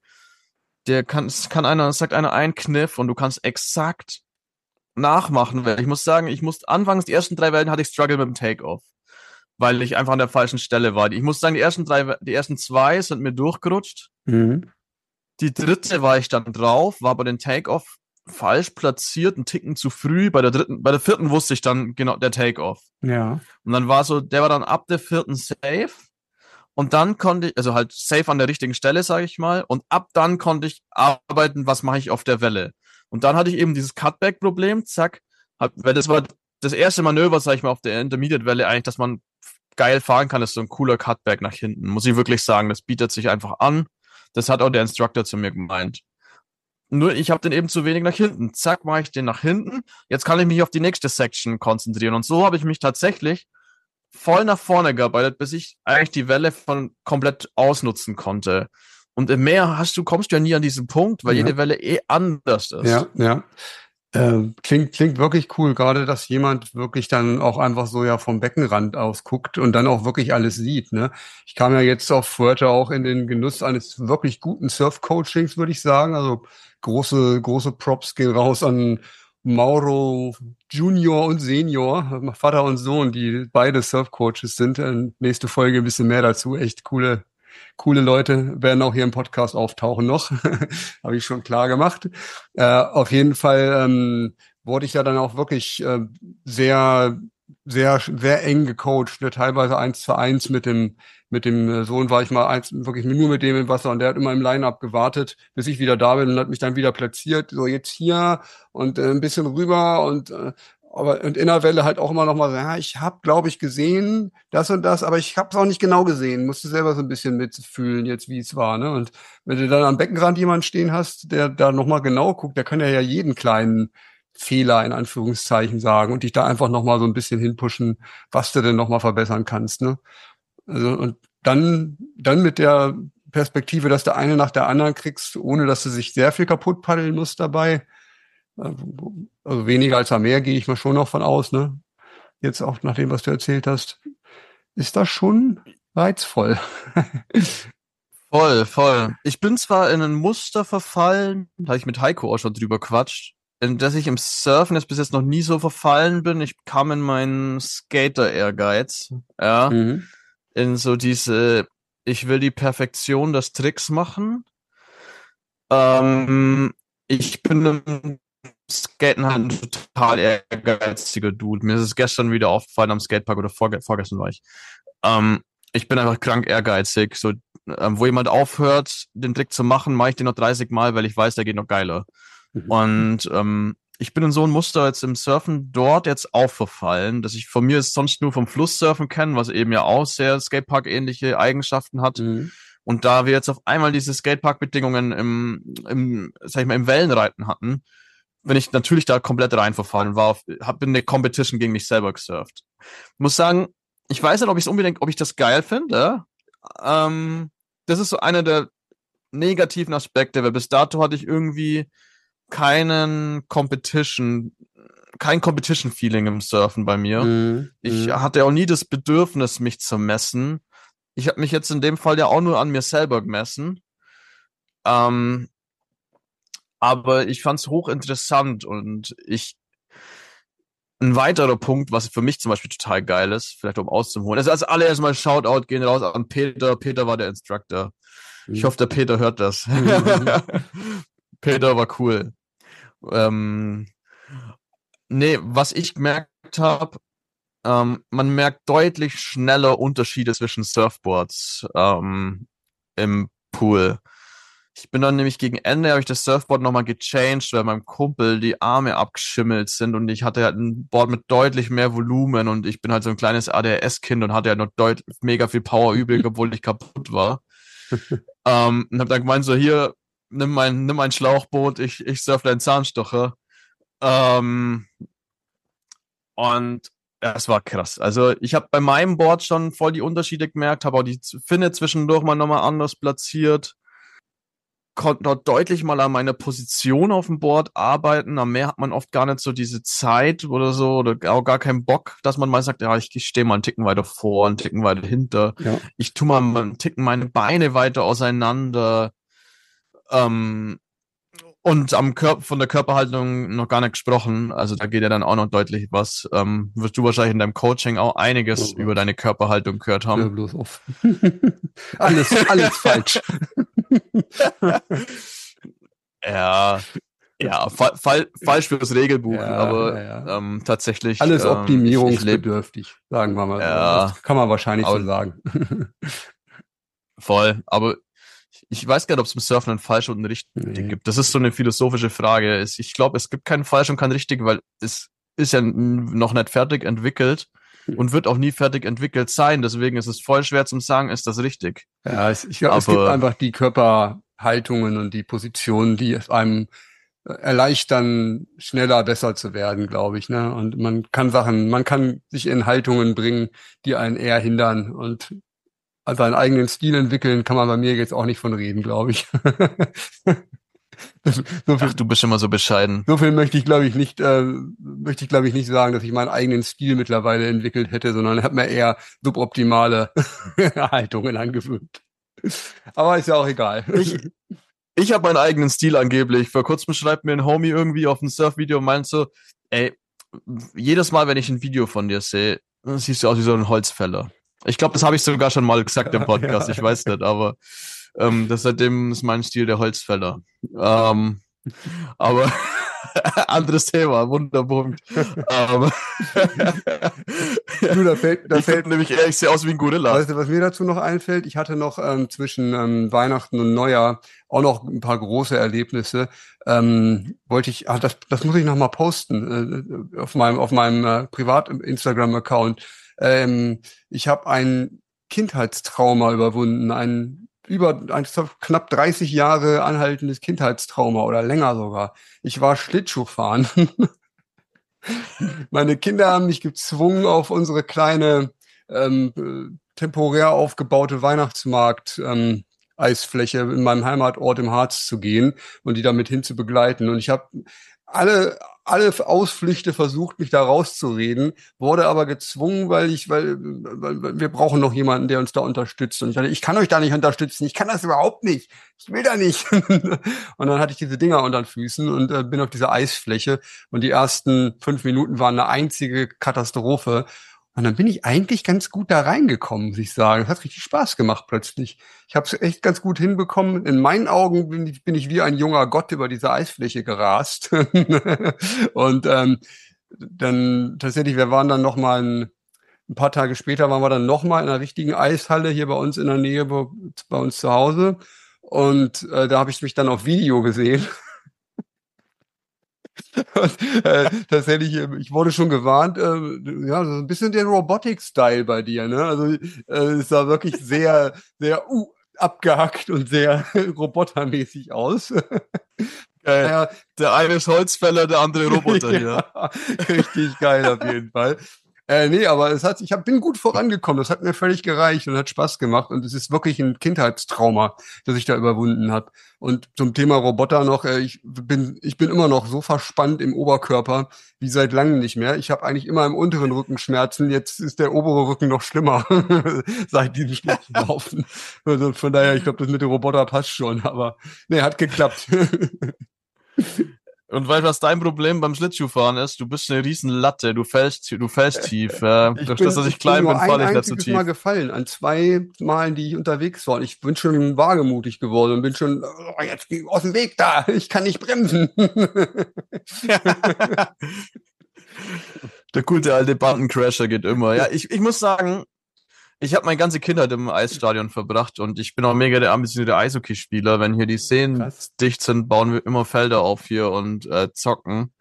Sagt einer einen Kniff und du kannst exakt nachmachen. Weil ich muss sagen, anfangs, die ersten 3 Wellen hatte ich Struggle mit dem Takeoff. Weil ich einfach an der falschen Stelle war. Ich muss sagen, die ersten 2 sind mir durchgerutscht. Mhm. Die 3. war ich dann drauf, war aber den Takeoff falsch platziert, einen Ticken zu früh. Bei der 4. wusste ich dann genau der Takeoff. Ja. Und dann der war dann ab der 4. safe. Und dann konnte ich, also halt safe an der richtigen Stelle, sage ich mal. Und ab dann konnte ich arbeiten, was mache ich auf der Welle. Und dann hatte ich eben dieses Cutback-Problem, zack. Weil das war das erste Manöver, sage ich mal, auf der Intermediate-Welle eigentlich, dass man geil fahren kann, ist so ein cooler Cutback nach hinten. Muss ich wirklich sagen, das bietet sich einfach an. Das hat auch der Instructor zu mir gemeint. Nur ich habe den eben zu wenig nach hinten. Zack, mache ich den nach hinten. Jetzt kann ich mich auf die nächste Section konzentrieren. Und so habe ich mich tatsächlich voll nach vorne gearbeitet, bis ich eigentlich die Welle von komplett ausnutzen konnte. Und im Meer kommst du ja nie an diesen Punkt, weil jede Welle anders ist. Ja, ja. Klingt wirklich cool, gerade dass jemand wirklich dann auch einfach so ja vom Beckenrand aus guckt und dann auch wirklich alles sieht, ne? Ich kam ja jetzt auf Fuerte auch in den Genuss eines wirklich guten Surf-Coachings, würde ich sagen. Also große Props gehen raus an Mauro Junior und Senior, Vater und Sohn, die beide Surf-Coaches sind. Nächste Folge ein bisschen mehr dazu. Echt coole Leute werden auch hier im Podcast auftauchen noch. Habe ich schon klar gemacht. Auf jeden Fall wurde ich ja dann auch wirklich sehr, sehr eng gecoacht, ne? Teilweise 1:1 mit dem Sohn war ich mal wirklich nur mit dem im Wasser und der hat immer im Line-Up gewartet, bis ich wieder da bin und hat mich dann wieder platziert, so jetzt hier und ein bisschen rüber und in der Welle halt auch immer noch mal so, ja, ich habe, glaube ich, gesehen das und das, aber ich habe es auch nicht genau gesehen. Musste selber so ein bisschen mitfühlen jetzt, wie es war, ne? Und wenn du dann am Beckenrand jemanden stehen hast, der da noch mal genau guckt, der kann ja jeden kleinen Fehler in Anführungszeichen sagen und dich da einfach noch mal so ein bisschen hinpushen, was du denn noch mal verbessern kannst, ne? Also und dann mit der Perspektive, dass du eine nach der anderen kriegst, ohne dass du sich sehr viel kaputt paddeln musst dabei. Also weniger als am Meer gehe ich mal schon noch von aus, ne? Jetzt auch nach dem, was du erzählt hast, ist das schon reizvoll. Voll. Ich bin zwar in ein Muster verfallen, da habe ich mit Heiko auch schon drüber quatscht, in das ich im Surfen jetzt bis jetzt noch nie so verfallen bin. Ich kam in meinen Skater-Ehrgeiz, ja, in so ich will die Perfektion des Tricks machen. Ich bin im Skaten halt ein total ehrgeiziger Dude. Mir ist es gestern wieder aufgefallen am Skatepark oder vorgestern war ich. Ich bin einfach krank ehrgeizig. So, wo jemand aufhört, den Trick zu machen, mache ich den noch 30 Mal, weil ich weiß, der geht noch geiler. Und ich bin in so ein Muster jetzt im Surfen dort jetzt auch verfallen, dass ich von mir sonst nur vom Flusssurfen kenne, was eben ja auch sehr Skatepark-ähnliche Eigenschaften hat. Und da wir jetzt auf einmal diese Skatepark-Bedingungen im Wellenreiten hatten, bin ich natürlich da komplett reinverfallen und bin eine Competition gegen mich selber gesurft. Muss sagen, ich weiß nicht, ob ich das geil finde. Das ist so einer der negativen Aspekte, weil bis dato hatte ich irgendwie kein Competition-Feeling im Surfen bei mir. Ich hatte auch nie das Bedürfnis, mich zu messen. Ich habe mich jetzt in dem Fall ja auch nur an mir selber gemessen. Aber ich fand's hochinteressant und ein weiterer Punkt, was für mich zum Beispiel total geil ist, vielleicht um auszuholen. Also als allererst mal Shoutout gehen raus an Peter. Peter war der Instructor. Ich hoffe, der Peter hört das. Peter war cool. Was ich gemerkt habe, man merkt deutlich schneller Unterschiede zwischen Surfboards im Pool. Ich bin dann nämlich gegen Ende, habe ich das Surfboard nochmal gechanged, weil meinem Kumpel die Arme abgeschimmelt sind und ich hatte halt ein Board mit deutlich mehr Volumen und ich bin halt so ein kleines ADHS-Kind und hatte ja noch mega viel Power übrig, obwohl ich kaputt war. Und hab dann gemeint, so hier, nimm mein Schlauchboot, ich surf deinen Zahnstocher. Und ja, es war krass. Also ich habe bei meinem Board schon voll die Unterschiede gemerkt, habe auch die Finne zwischendurch mal nochmal anders platziert. Konnte dort deutlich mal an meiner Position auf dem Board arbeiten. Am Meer hat man oft gar nicht so diese Zeit oder so oder auch gar keinen Bock, dass man mal sagt, ja, ich stehe mal einen Ticken weiter vor, einen Ticken weiter hinter. Ja. Ich tue mal einen Ticken meine Beine weiter auseinander. Und von der Körperhaltung noch gar nicht gesprochen. Also da geht ja dann auch noch deutlich was. Wirst du wahrscheinlich in deinem Coaching auch einiges über deine Körperhaltung gehört haben. Ja, bloß auf. alles falsch. Ja, falsch fürs Regelbuch, ja, aber tatsächlich. Alles optimierungsbedürftig, sagen wir mal. Ja, das kann man wahrscheinlich so sagen. Voll, aber ich weiß gar nicht, ob es im Surfen ein falsch und ein richtig gibt. Das ist so eine philosophische Frage. Ich glaube, es gibt kein falsch und kein richtig, weil es ist ja noch nicht fertig entwickelt und wird auch nie fertig entwickelt sein. Deswegen ist es voll schwer zu sagen, ist das richtig. Ja, ich glaube, es gibt einfach die Körperhaltungen und die Positionen, die es einem erleichtern, schneller besser zu werden, glaube ich. Ne? Und man kann sich in Haltungen bringen, die einen eher hindern und also einen eigenen Stil entwickeln, kann man bei mir jetzt auch nicht von reden, glaube ich. Ach, du bist immer so bescheiden. So viel möchte ich, glaube ich, nicht sagen, dass ich meinen eigenen Stil mittlerweile entwickelt hätte, sondern habe mir eher suboptimale Haltungen angewöhnt. Aber ist ja auch egal. Ich habe meinen eigenen Stil angeblich. Vor kurzem schreibt mir ein Homie irgendwie auf ein Surf-Video und meint so, ey, jedes Mal, wenn ich ein Video von dir sehe, siehst du aus wie so ein Holzfäller. Ich glaube, das habe ich sogar schon mal gesagt im Podcast, ich weiß nicht, aber seitdem ist mein Stil der Holzfäller. Aber anderes Thema, Wunderpunkt. Du, da fällt nämlich ehrlich, ich sehe aus wie ein Gorilla. Weißt du, was mir dazu noch einfällt? Ich hatte noch zwischen Weihnachten und Neujahr auch noch ein paar große Erlebnisse. Das muss ich noch mal posten auf meinem Privat-Instagram-Account. Ich habe ein Kindheitstrauma überwunden, ein knapp 30 Jahre anhaltendes Kindheitstrauma oder länger sogar. Ich war Schlittschuhfahren. Meine Kinder haben mich gezwungen, auf unsere kleine temporär aufgebaute Weihnachtsmarkt Eisfläche in meinem Heimatort im Harz zu gehen und die damit hin zu begleiten. Und ich habe alle Ausflüchte versucht, mich da rauszureden, wurde aber gezwungen, weil wir brauchen noch jemanden, der uns da unterstützt. Und ich dachte, ich kann euch da nicht unterstützen, ich kann das überhaupt nicht, ich will da nicht. Und dann hatte ich diese Dinger unter den Füßen und bin auf dieser Eisfläche und die ersten 5 Minuten waren eine einzige Katastrophe. Und dann bin ich eigentlich ganz gut da reingekommen, muss ich sagen. Es hat richtig Spaß gemacht plötzlich. Ich habe es echt ganz gut hinbekommen. In meinen Augen bin ich wie ein junger Gott über diese Eisfläche gerast. Und dann tatsächlich, wir waren dann noch mal ein paar Tage später waren wir dann noch mal in einer richtigen Eishalle hier bei uns in der Nähe, bei uns zu Hause. Und da habe ich mich dann auf Video gesehen. Und, tatsächlich, ich wurde schon gewarnt, ja, so ein bisschen der Robotic-Style bei dir, ne? Also es sah wirklich sehr, sehr abgehackt und sehr robotermäßig aus. Ja, der eine ist Holzfäller, der andere Roboter hier. Ja, richtig geil auf jeden Fall. Nee, aber bin gut vorangekommen. Das hat mir völlig gereicht und hat Spaß gemacht. Und es ist wirklich ein Kindheitstrauma, das ich da überwunden habe. Und zum Thema Roboter noch, ich bin immer noch so verspannt im Oberkörper wie seit langem nicht mehr. Ich habe eigentlich immer im unteren Rücken Schmerzen. Jetzt ist der obere Rücken noch schlimmer seit diesem Schlittenlaufen. Also von daher, ich glaube, das mit dem Roboter passt schon. Aber nee, hat geklappt. Und weißt du, was dein Problem beim Schlittschuhfahren ist? Du bist eine riesen Latte, du fällst tief. Durch das, dass ich Ich bin klein nur bin, ein falle ich nicht so einziges Mal tief. gefallen, an 2 Malen, die ich unterwegs war. Und ich bin schon wagemutig geworden und bin schon, oh, jetzt geh aus dem Weg da, ich kann nicht bremsen. Der gute alte Bandencrasher geht immer. Ja, ich muss sagen, ich habe meine ganze Kindheit im Eisstadion verbracht und ich bin auch mega der ambitionierte Eishockeyspieler. Wenn hier die Szenen Krass. dicht sind, bauen wir immer Felder auf hier und zocken.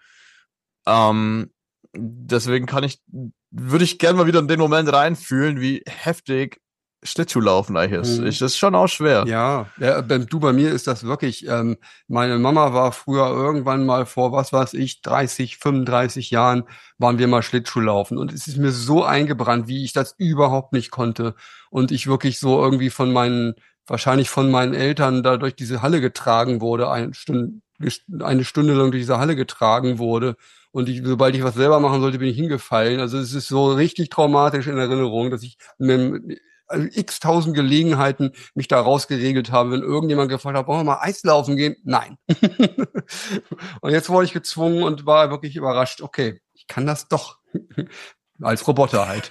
Deswegen würde ich gerne mal wieder in den Moment reinfühlen, wie heftig Schlittschuhlaufen eigentlich ist. Mhm. Das ist schon auch schwer. Ja, bei mir ist das wirklich, meine Mama war früher irgendwann mal vor, was weiß ich, 30, 35 Jahren, waren wir mal Schlittschuhlaufen. Und es ist mir so eingebrannt, wie ich das überhaupt nicht konnte. Und ich wirklich so irgendwie wahrscheinlich von meinen Eltern da durch diese Halle getragen wurde, eine Stunde lang durch diese Halle getragen wurde. Und sobald ich was selber machen sollte, bin ich hingefallen. Also es ist so richtig traumatisch in Erinnerung, dass ich also x-tausend Gelegenheiten mich da rausgeregelt habe, wenn irgendjemand gefragt hat, wollen wir mal Eislaufen gehen? Nein. Und jetzt wurde ich gezwungen und war wirklich überrascht. Okay, ich kann das doch. Als Roboter halt.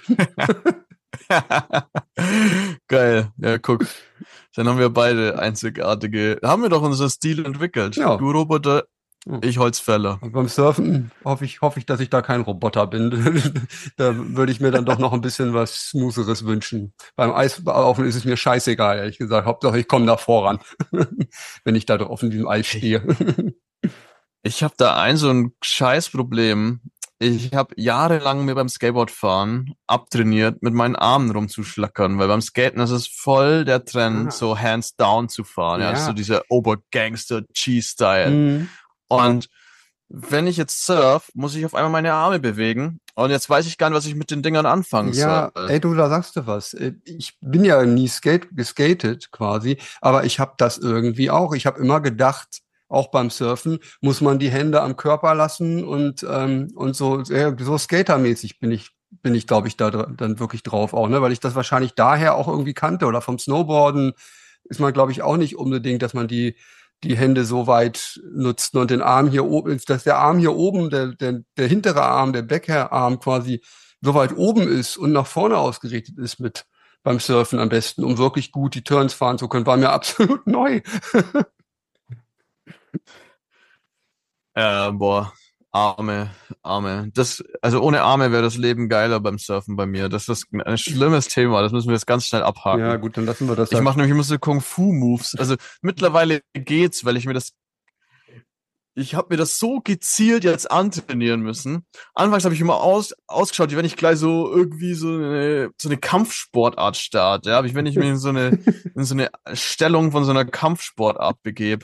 Geil. Ja, guck. Dann haben wir beide haben wir doch unseren Stil entwickelt. Ja. Du Roboter, ich Holzfäller. Und beim Surfen hoffe ich, dass ich da kein Roboter bin. Da würde ich mir dann doch noch ein bisschen was Smootheres wünschen. Beim Eislaufen ist es mir scheißegal, ehrlich gesagt. Hauptsache, ich komme da voran, wenn ich da drauf in diesem Eis stehe. Ich habe da so ein Scheißproblem. Ich habe jahrelang mir beim Skateboardfahren abtrainiert, mit meinen Armen rumzuschlackern, weil beim Skaten ist es voll der Trend, so hands down zu fahren. Ja, das ist so dieser Obergangster-G-Style. Mhm. Und wenn ich jetzt surf, muss ich auf einmal meine Arme bewegen. Und jetzt weiß ich gar nicht, was ich mit den Dingern anfangen soll. Ja, ey, da sagst du was. Ich bin ja nie geskatet quasi, aber ich habe das irgendwie auch. Ich habe immer gedacht, auch beim Surfen muss man die Hände am Körper lassen und so skatermäßig bin ich glaube ich dann wirklich drauf auch, ne, weil ich das wahrscheinlich daher auch irgendwie kannte oder vom Snowboarden ist man glaube ich auch nicht unbedingt, dass man die Hände so weit nutzt und den Arm hier oben, dass der Arm hier oben, der hintere Arm, der Backarm quasi so weit oben ist und nach vorne ausgerichtet ist beim Surfen am besten, um wirklich gut die Turns fahren zu können, war mir absolut neu. Boah, Arme. Also ohne Arme wäre das Leben geiler beim Surfen bei mir. Das ist ein schlimmes Thema. Das müssen wir jetzt ganz schnell abhaken. Ja, gut, dann lassen wir das. Ich mache nämlich immer so Kung-Fu-Moves. Also mittlerweile geht's, weil ich habe mir das so gezielt jetzt antrainieren müssen. Anfangs habe ich immer ausgeschaut, wie wenn ich gleich so irgendwie so eine Kampfsportart starte. Ja, wie wenn ich mich in so eine Stellung von so einer Kampfsportart begebe.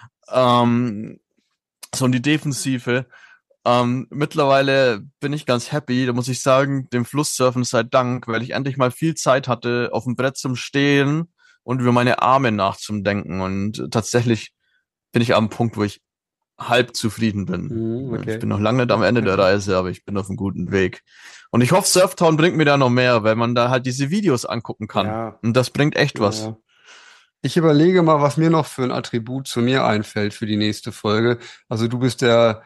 So in die Defensive. Mittlerweile bin ich ganz happy, da muss ich sagen, dem Flusssurfen sei Dank, weil ich endlich mal viel Zeit hatte, auf dem Brett zum Stehen und über meine Arme nachzudenken. Und tatsächlich bin ich am Punkt, wo ich halb zufrieden bin. Okay. Ich bin noch lange nicht am Ende der Reise, aber ich bin auf einem guten Weg. Und ich hoffe, Surftown bringt mir da noch mehr, weil man da halt diese Videos angucken kann. Ja. Und das bringt echt was. Ja. Ich überlege mal, was mir noch für ein Attribut zu mir einfällt für die nächste Folge. Also du bist der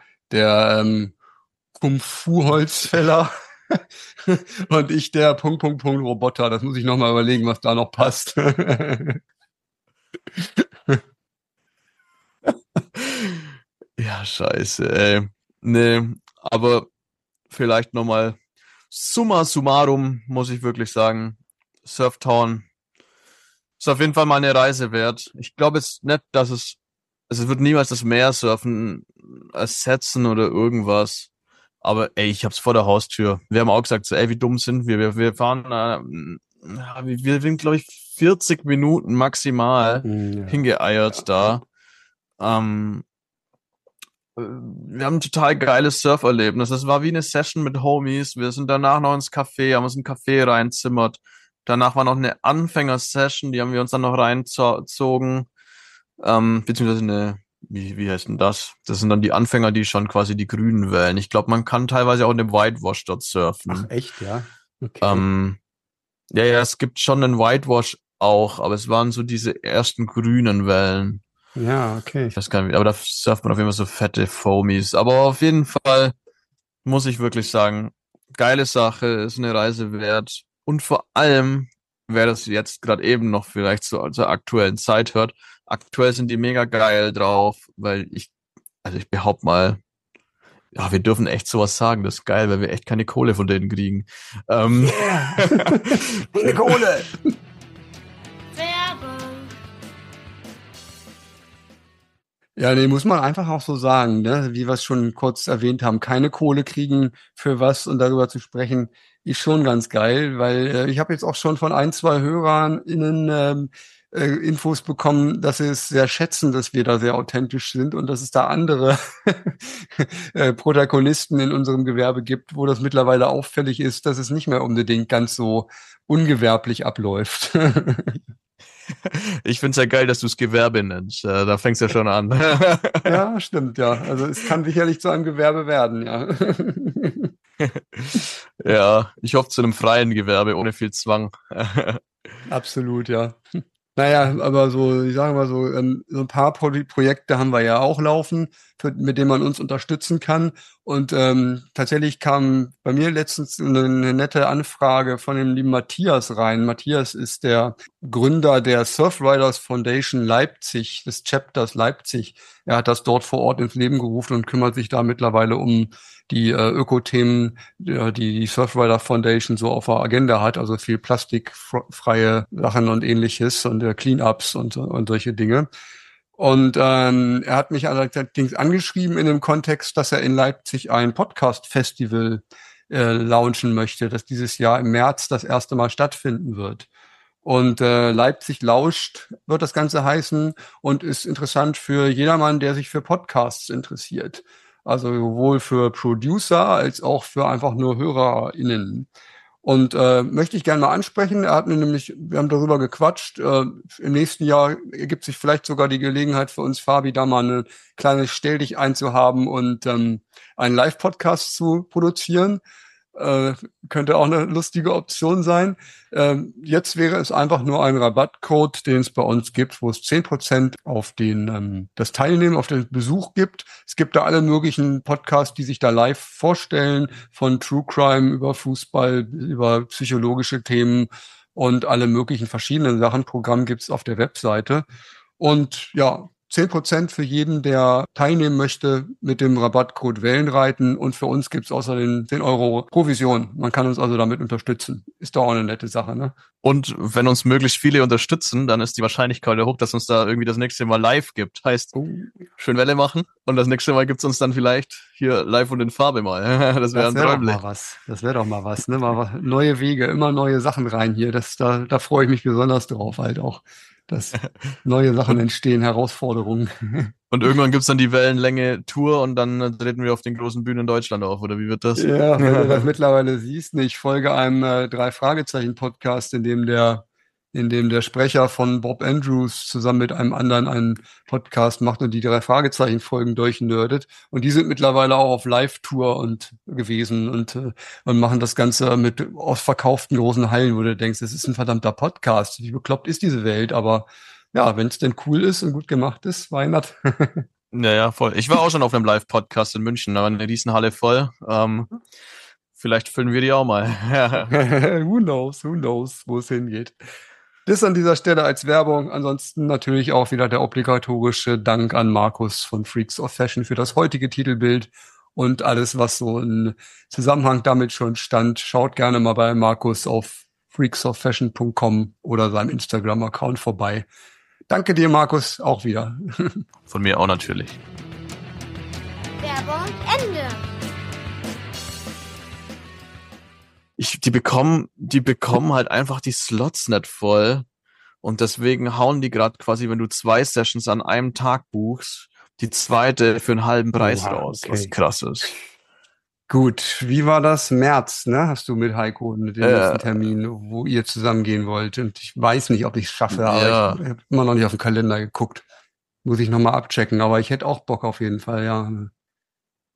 Kung-Fu-Holzfäller und ich der Roboter. Das muss ich noch mal überlegen, was da noch passt. Ja, scheiße, ey. Nee, aber vielleicht nochmal summa summarum, muss ich wirklich sagen. Surftown ist auf jeden Fall mal eine Reise wert. Ich glaube jetzt nicht, dass es wird niemals das Meersurfen ersetzen oder irgendwas. Aber ey, ich hab's vor der Haustür. Wir haben auch gesagt, so, ey, wie dumm sind wir? Wir fahren, wir sind, glaube ich, 40 Minuten maximal hingeeiert da. Wir haben ein total geiles Surferlebnis. Das war wie eine Session mit Homies. Wir sind danach noch ins Café, haben uns ein Café reinzimmert. Danach war noch eine Anfänger-Session, die haben wir uns dann noch reingezogen. Beziehungsweise wie heißt denn das? Das sind dann die Anfänger, die schon quasi die grünen wählen. Ich glaube, man kann teilweise auch in dem Whitewash dort surfen. Ach, echt, ja? Okay. Ja, es gibt schon einen Whitewash auch, aber es waren so diese ersten grünen Wellen. Ja, okay. Ich weiß gar nicht, aber da surft man auf jeden Fall so fette Foamies. Aber auf jeden Fall muss ich wirklich sagen, geile Sache, ist eine Reise wert. Und vor allem, wer das jetzt gerade eben noch vielleicht so zur aktuellen Zeit hört, aktuell sind die mega geil drauf, weil ich behaupte mal, ja, wir dürfen echt sowas sagen, das ist geil, weil wir echt keine Kohle von denen kriegen. Yeah. Keine Kohle! Ja, nee, muss man einfach auch so sagen, ne? Wie wir es schon kurz erwähnt haben, keine Kohle kriegen für was und darüber zu sprechen, ist schon ganz geil, weil ich habe jetzt auch schon von 2 HörerInnen Infos bekommen, dass sie es sehr schätzen, dass wir da sehr authentisch sind und dass es da andere Protagonisten in unserem Gewerbe gibt, wo das mittlerweile auffällig ist, dass es nicht mehr unbedingt ganz so ungewerblich abläuft. Ich find's ja geil, dass du es Gewerbe nennst. Da fängt's ja schon an. Ja, stimmt, ja. Also es kann sicherlich zu einem Gewerbe werden, ja. Ja, ich hoffe zu einem freien Gewerbe ohne viel Zwang. Absolut, ja. Naja, aber so, ich sage mal so, so ein paar Projekte haben wir ja auch laufen, mit denen man uns unterstützen kann. Und tatsächlich kam bei mir letztens eine nette Anfrage von dem lieben Matthias rein. Matthias ist der Gründer der Surfriders Foundation Leipzig, des Chapters Leipzig. Er hat das dort vor Ort ins Leben gerufen und kümmert sich da mittlerweile um die Ökothemen, die Surfrider Foundation so auf der Agenda hat, also viel plastikfreie Sachen und ähnliches und Cleanups und solche Dinge. Und er hat mich allerdings angeschrieben in dem Kontext, dass er in Leipzig ein Podcast-Festival launchen möchte, das dieses Jahr im März das erste Mal stattfinden wird. Und Leipzig lauscht wird das Ganze heißen und ist interessant für jedermann, der sich für Podcasts interessiert. Also sowohl für Producer als auch für einfach nur HörerInnen. Und möchte ich gerne mal ansprechen. Wir haben darüber gequatscht. Im nächsten Jahr ergibt sich vielleicht sogar die Gelegenheit für uns, Fabi, da mal eine kleine Stell-dich einzuhaben und einen Live-Podcast zu produzieren. Könnte auch eine lustige Option sein. Jetzt wäre es einfach nur ein Rabattcode, den es bei uns gibt, wo es 10% auf das Teilnehmen, auf den Besuch gibt. Es gibt da alle möglichen Podcasts, die sich da live vorstellen, von True Crime über Fußball, über psychologische Themen und alle möglichen verschiedenen Sachen. Programm gibt's auf der Webseite. Und ja, 10% für jeden, der teilnehmen möchte mit dem Rabattcode Wellenreiten. Und für uns gibt's außerdem 10 Euro Provision. Man kann uns also damit unterstützen. Ist doch auch eine nette Sache, ne? Und wenn uns möglichst viele unterstützen, dann ist die Wahrscheinlichkeit hoch, dass uns da irgendwie das nächste Mal live gibt. Heißt, schön Welle machen und das nächste Mal gibt's uns dann vielleicht hier live und in Farbe mal. Das wäre ein Träumle. Das wäre doch mal was, ne? Mal neue Wege, immer neue Sachen rein hier. Da freue ich mich besonders drauf halt auch. Dass neue Sachen entstehen, Herausforderungen. Und irgendwann gibt's dann die Wellenlänge Tour und dann treten wir auf den großen Bühnen in Deutschland auf, oder wie wird das? Ja, wenn du das mittlerweile siehst, ich folge einem 3-Fragezeichen-Podcast, in dem der Sprecher von Bob Andrews zusammen mit einem anderen einen Podcast macht und die 3-Fragezeichen-Folgen durchnördet. Und die sind mittlerweile auch auf Live-Tour gewesen und machen das Ganze mit ausverkauften großen Hallen, wo du denkst, es ist ein verdammter Podcast. Wie bekloppt ist diese Welt? Aber ja, wenn es denn cool ist und gut gemacht ist, why not? Ja, voll. Ich war auch schon auf einem Live-Podcast in München, da war eine Riesenhalle voll. Vielleicht füllen wir die auch mal. Who knows, wo es hingeht. Das an dieser Stelle als Werbung. Ansonsten natürlich auch wieder der obligatorische Dank an Markus von Freaks of Fashion für das heutige Titelbild und alles, was so in Zusammenhang damit schon stand. Schaut gerne mal bei Markus auf freaksoffashion.com oder seinem Instagram-Account vorbei. Danke dir, Markus, auch wieder. Von mir auch natürlich. Werbung Ende. Die bekommen halt einfach die Slots nicht voll und deswegen hauen die gerade quasi, wenn du 2 Sessions an einem Tag buchst, die zweite für einen halben Preis raus, okay. Was krass ist. Gut, wie war das? März, ne? Hast du mit Heiko den nächsten Termin, wo ihr zusammen gehen wollt? Und ich weiß nicht, ob ich es schaffe, aber Ja. ich habe immer noch nicht auf den Kalender geguckt. Muss ich nochmal abchecken, aber ich hätte auch Bock auf jeden Fall, ja.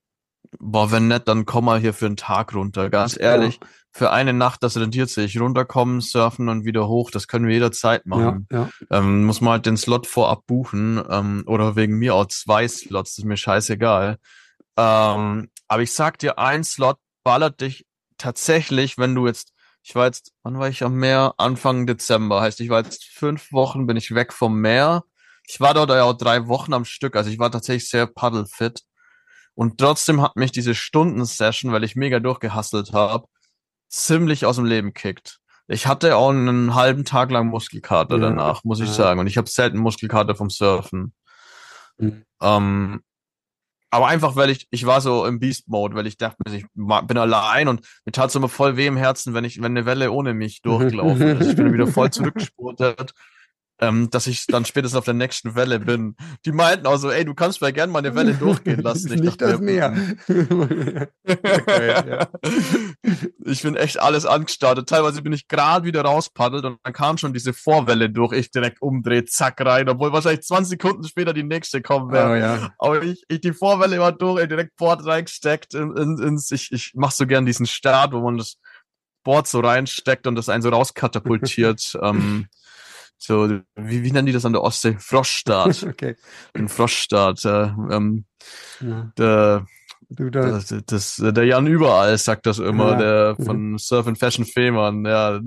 Boah, wenn nicht, dann komm mal hier für einen Tag runter. Ganz ehrlich, für eine Nacht, das rentiert sich. Runterkommen, surfen und wieder hoch, das können wir jederzeit Ja, machen. ja. Muss man halt den Slot vorab buchen, oder wegen mir auch 2 Slots, das ist mir scheißegal. Aber ich sag dir, ein Slot ballert dich tatsächlich, wenn du jetzt, ich war jetzt, wann war ich am Meer? Anfang Dezember, heißt, ich war jetzt 5 Wochen, bin ich weg vom Meer. Ich war dort ja auch 3 Wochen am Stück, also ich war tatsächlich sehr paddelfit. Und trotzdem hat mich diese Stundensession, weil ich mega durchgehustelt habe, ziemlich aus dem Leben kickt. Ich hatte auch einen halben Tag lang Muskelkater Ja, danach, muss ich ja. sagen. Und ich habe selten Muskelkater vom Surfen. Mhm. Ähm, aber einfach, weil ich war so im Beast-Mode, weil ich dachte mir, bin allein und mir tat es immer voll weh im Herzen, wenn eine Welle ohne mich durchgelaufen ist. Ich bin dann wieder voll zurückgespurtet, dass ich dann spätestens auf der nächsten Welle bin. Die meinten auch so, ey, du kannst mal gerne mal eine Welle durchgehen Das lassen. ist Ich nicht dachte das mir, Meer. Geil, ja. ich bin echt alles angestartet. Teilweise bin ich gerade wieder rauspaddelt und dann kam schon diese Vorwelle durch. Ich direkt umdreht, zack rein, obwohl wahrscheinlich 20 Sekunden später die nächste kommen Oh wäre. ja. Aber die Vorwelle war durch, direkt Board reingesteckt ich mach so gern diesen Start, wo man das Board so reinsteckt und das einen so rauskatapultiert. So, wie nennen die das an der Ostsee? Froschstart. Okay. Den Froschstart. Ja. Der, Du da. der Jan Überall sagt das immer, Ja. der von Surf and Fashion Fehmarn, ja.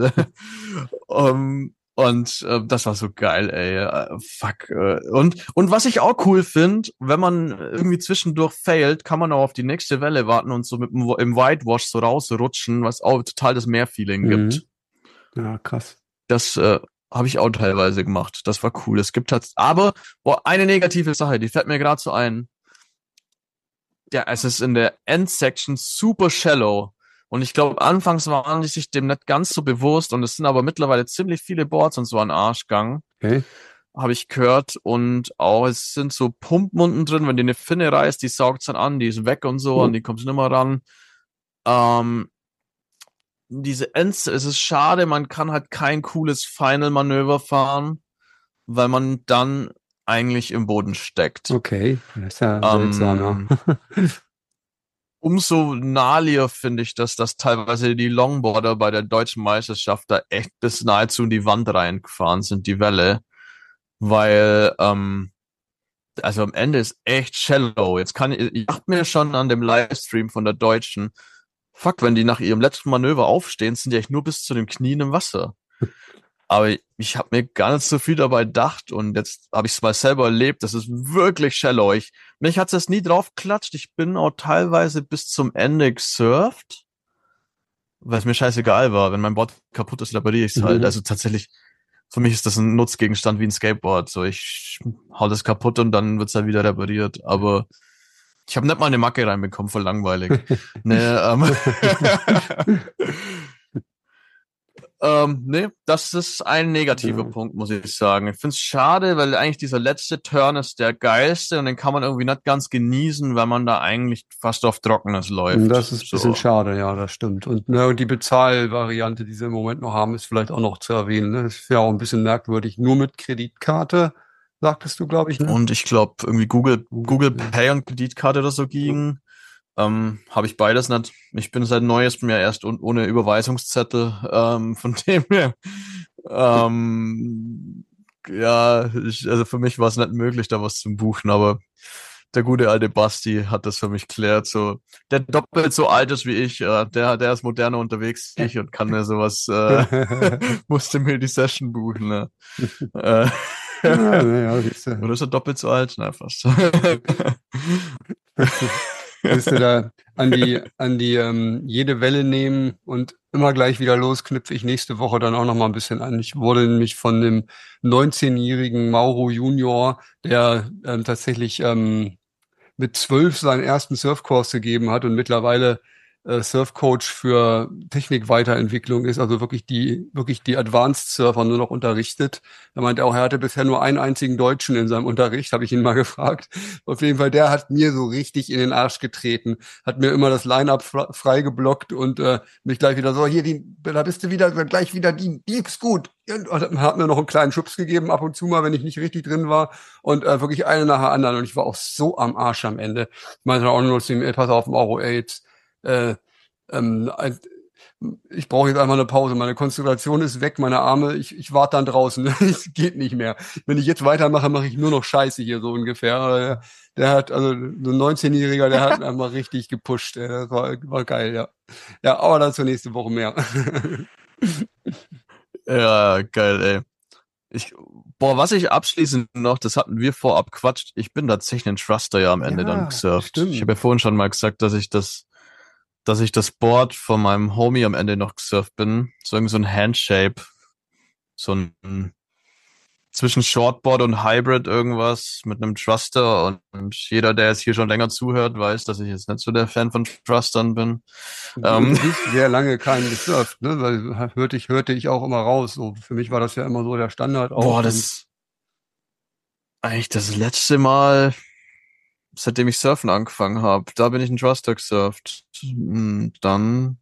Das war so geil, ey. Fuck. Und was ich auch cool finde, wenn man irgendwie zwischendurch failt, kann man auch auf die nächste Welle warten und so im Whitewash so rausrutschen, was auch total das Meerfeeling gibt. Ja, krass. Das habe ich auch teilweise gemacht. Das war cool. Es gibt halt, aber eine negative Sache, die fällt mir gerade so ein. Ja, es ist in der Endsection super shallow. Und ich glaube, anfangs waren die sich dem nicht ganz so bewusst und es sind aber mittlerweile ziemlich viele Boards und so an Arschgang. Okay. Habe ich gehört. Und auch es sind so Pumpen unten drin, wenn die eine Finne reißt, die saugt's dann an, die ist weg und so und die kommt nicht mehr ran. Es ist schade, man kann halt kein cooles Final-Manöver fahren, weil man dann eigentlich im Boden steckt. Okay, das ist ja seltsam, ja. Umso naheliger finde ich, dass das teilweise die Longboarder bei der deutschen Meisterschaft da echt bis nahezu in die Wand reingefahren sind, die Welle. Weil, also am Ende ist echt shallow. Ich dachte mir schon an dem Livestream von der Deutschen, fuck, wenn die nach ihrem letzten Manöver aufstehen, sind die echt nur bis zu den Knien im Wasser. Aber ich habe mir gar nicht so viel dabei gedacht und jetzt habe ich es mal selber erlebt. Das ist wirklich shallow. Mich hat es nie drauf geklatscht. Ich bin auch teilweise bis zum Ende gesurft, weil es mir scheißegal war. Wenn mein Board kaputt ist, repariere ich es halt. Also tatsächlich, für mich ist das ein Nutzgegenstand wie ein Skateboard. So, ich hau das kaputt und dann wird's halt wieder repariert. Aber ich habe nicht mal eine Macke reinbekommen, voll langweilig. Nee, das ist ein negativer Punkt, muss ich sagen. Ich finde es schade, weil eigentlich dieser letzte Turn ist der geilste und den kann man irgendwie nicht ganz genießen, weil man da eigentlich fast auf Trockenes läuft. Das ist ein bisschen schade, ja, das stimmt. Und die Bezahlvariante, die sie im Moment noch haben, ist vielleicht auch noch zu erwähnen. Ne? Das ist ja auch ein bisschen merkwürdig. Nur mit Kreditkarte, sagtest du, glaube ich. Ne? Und ich glaube, irgendwie Google Pay und Kreditkarte oder so ging. Habe ich beides nicht. Ich bin seit Neuestem ja erst ohne Überweisungszettel. Von dem her, also für mich war es nicht möglich, da was zu buchen, aber der gute alte Basti hat das für mich klärt. So, der doppelt so alt ist wie ich, der ist moderner unterwegs wie ich und kann mir sowas, musste mir die Session buchen. Ne? Oder ist er doppelt so alt? Na, fast. Willst du da an die jede Welle nehmen und immer gleich wieder los, knüpfe ich nächste Woche dann auch noch mal ein bisschen an. Ich wurde nämlich von einem 19-jährigen Mauro Junior, der tatsächlich mit 12 seinen ersten Surfkurs gegeben hat und mittlerweile Surfcoach für Technikweiterentwicklung ist, also wirklich die Advanced Surfer nur noch unterrichtet. Er meinte auch, er hatte bisher nur einen einzigen Deutschen in seinem Unterricht, habe ich ihn mal gefragt. Auf jeden Fall, der hat mir so richtig in den Arsch getreten, hat mir immer das Line-Up frei geblockt und mich gleich wieder so, hier, da bist du wieder, gleich wieder, die ist gut. Und hat mir noch einen kleinen Schubs gegeben, ab und zu mal, wenn ich nicht richtig drin war und wirklich eine nach der anderen und ich war auch so am Arsch am Ende. Ich meinte auch nur zu ihm, ey, pass auf, Mauro, ey, jetzt äh, ähm, ich brauche jetzt einmal eine Pause. Meine Konzentration ist weg, meine Arme, ich warte dann draußen. Es geht nicht mehr. Wenn ich jetzt weitermache, mache ich nur noch Scheiße hier so ungefähr. Der hat, also so ein 19-Jähriger, der hat einmal richtig gepusht. Das war geil, ja. Ja, aber dazu nächste Woche mehr. Ja, geil, ey. Was ich abschließend noch, das hatten wir vorab quatscht, ich bin tatsächlich ein Thruster ja am Ende dann Ja, gesurft. Ich habe ja stimmt. vorhin schon mal gesagt, dass ich das Board von meinem Homie am Ende noch gesurft bin. So irgend so ein Handshape. So ein zwischen Shortboard und Hybrid irgendwas mit einem Thruster und jeder, der jetzt hier schon länger zuhört, weiß, dass ich jetzt nicht so der Fan von Thrustern bin. Und du bist sehr lange keinen gesurft, ne? Weil hörte ich auch immer raus. So, für mich war das ja immer so der Standard auch. Boah, das eigentlich das letzte Mal, seitdem ich Surfen angefangen habe. Da bin ich ein Thruster gesurft. Dann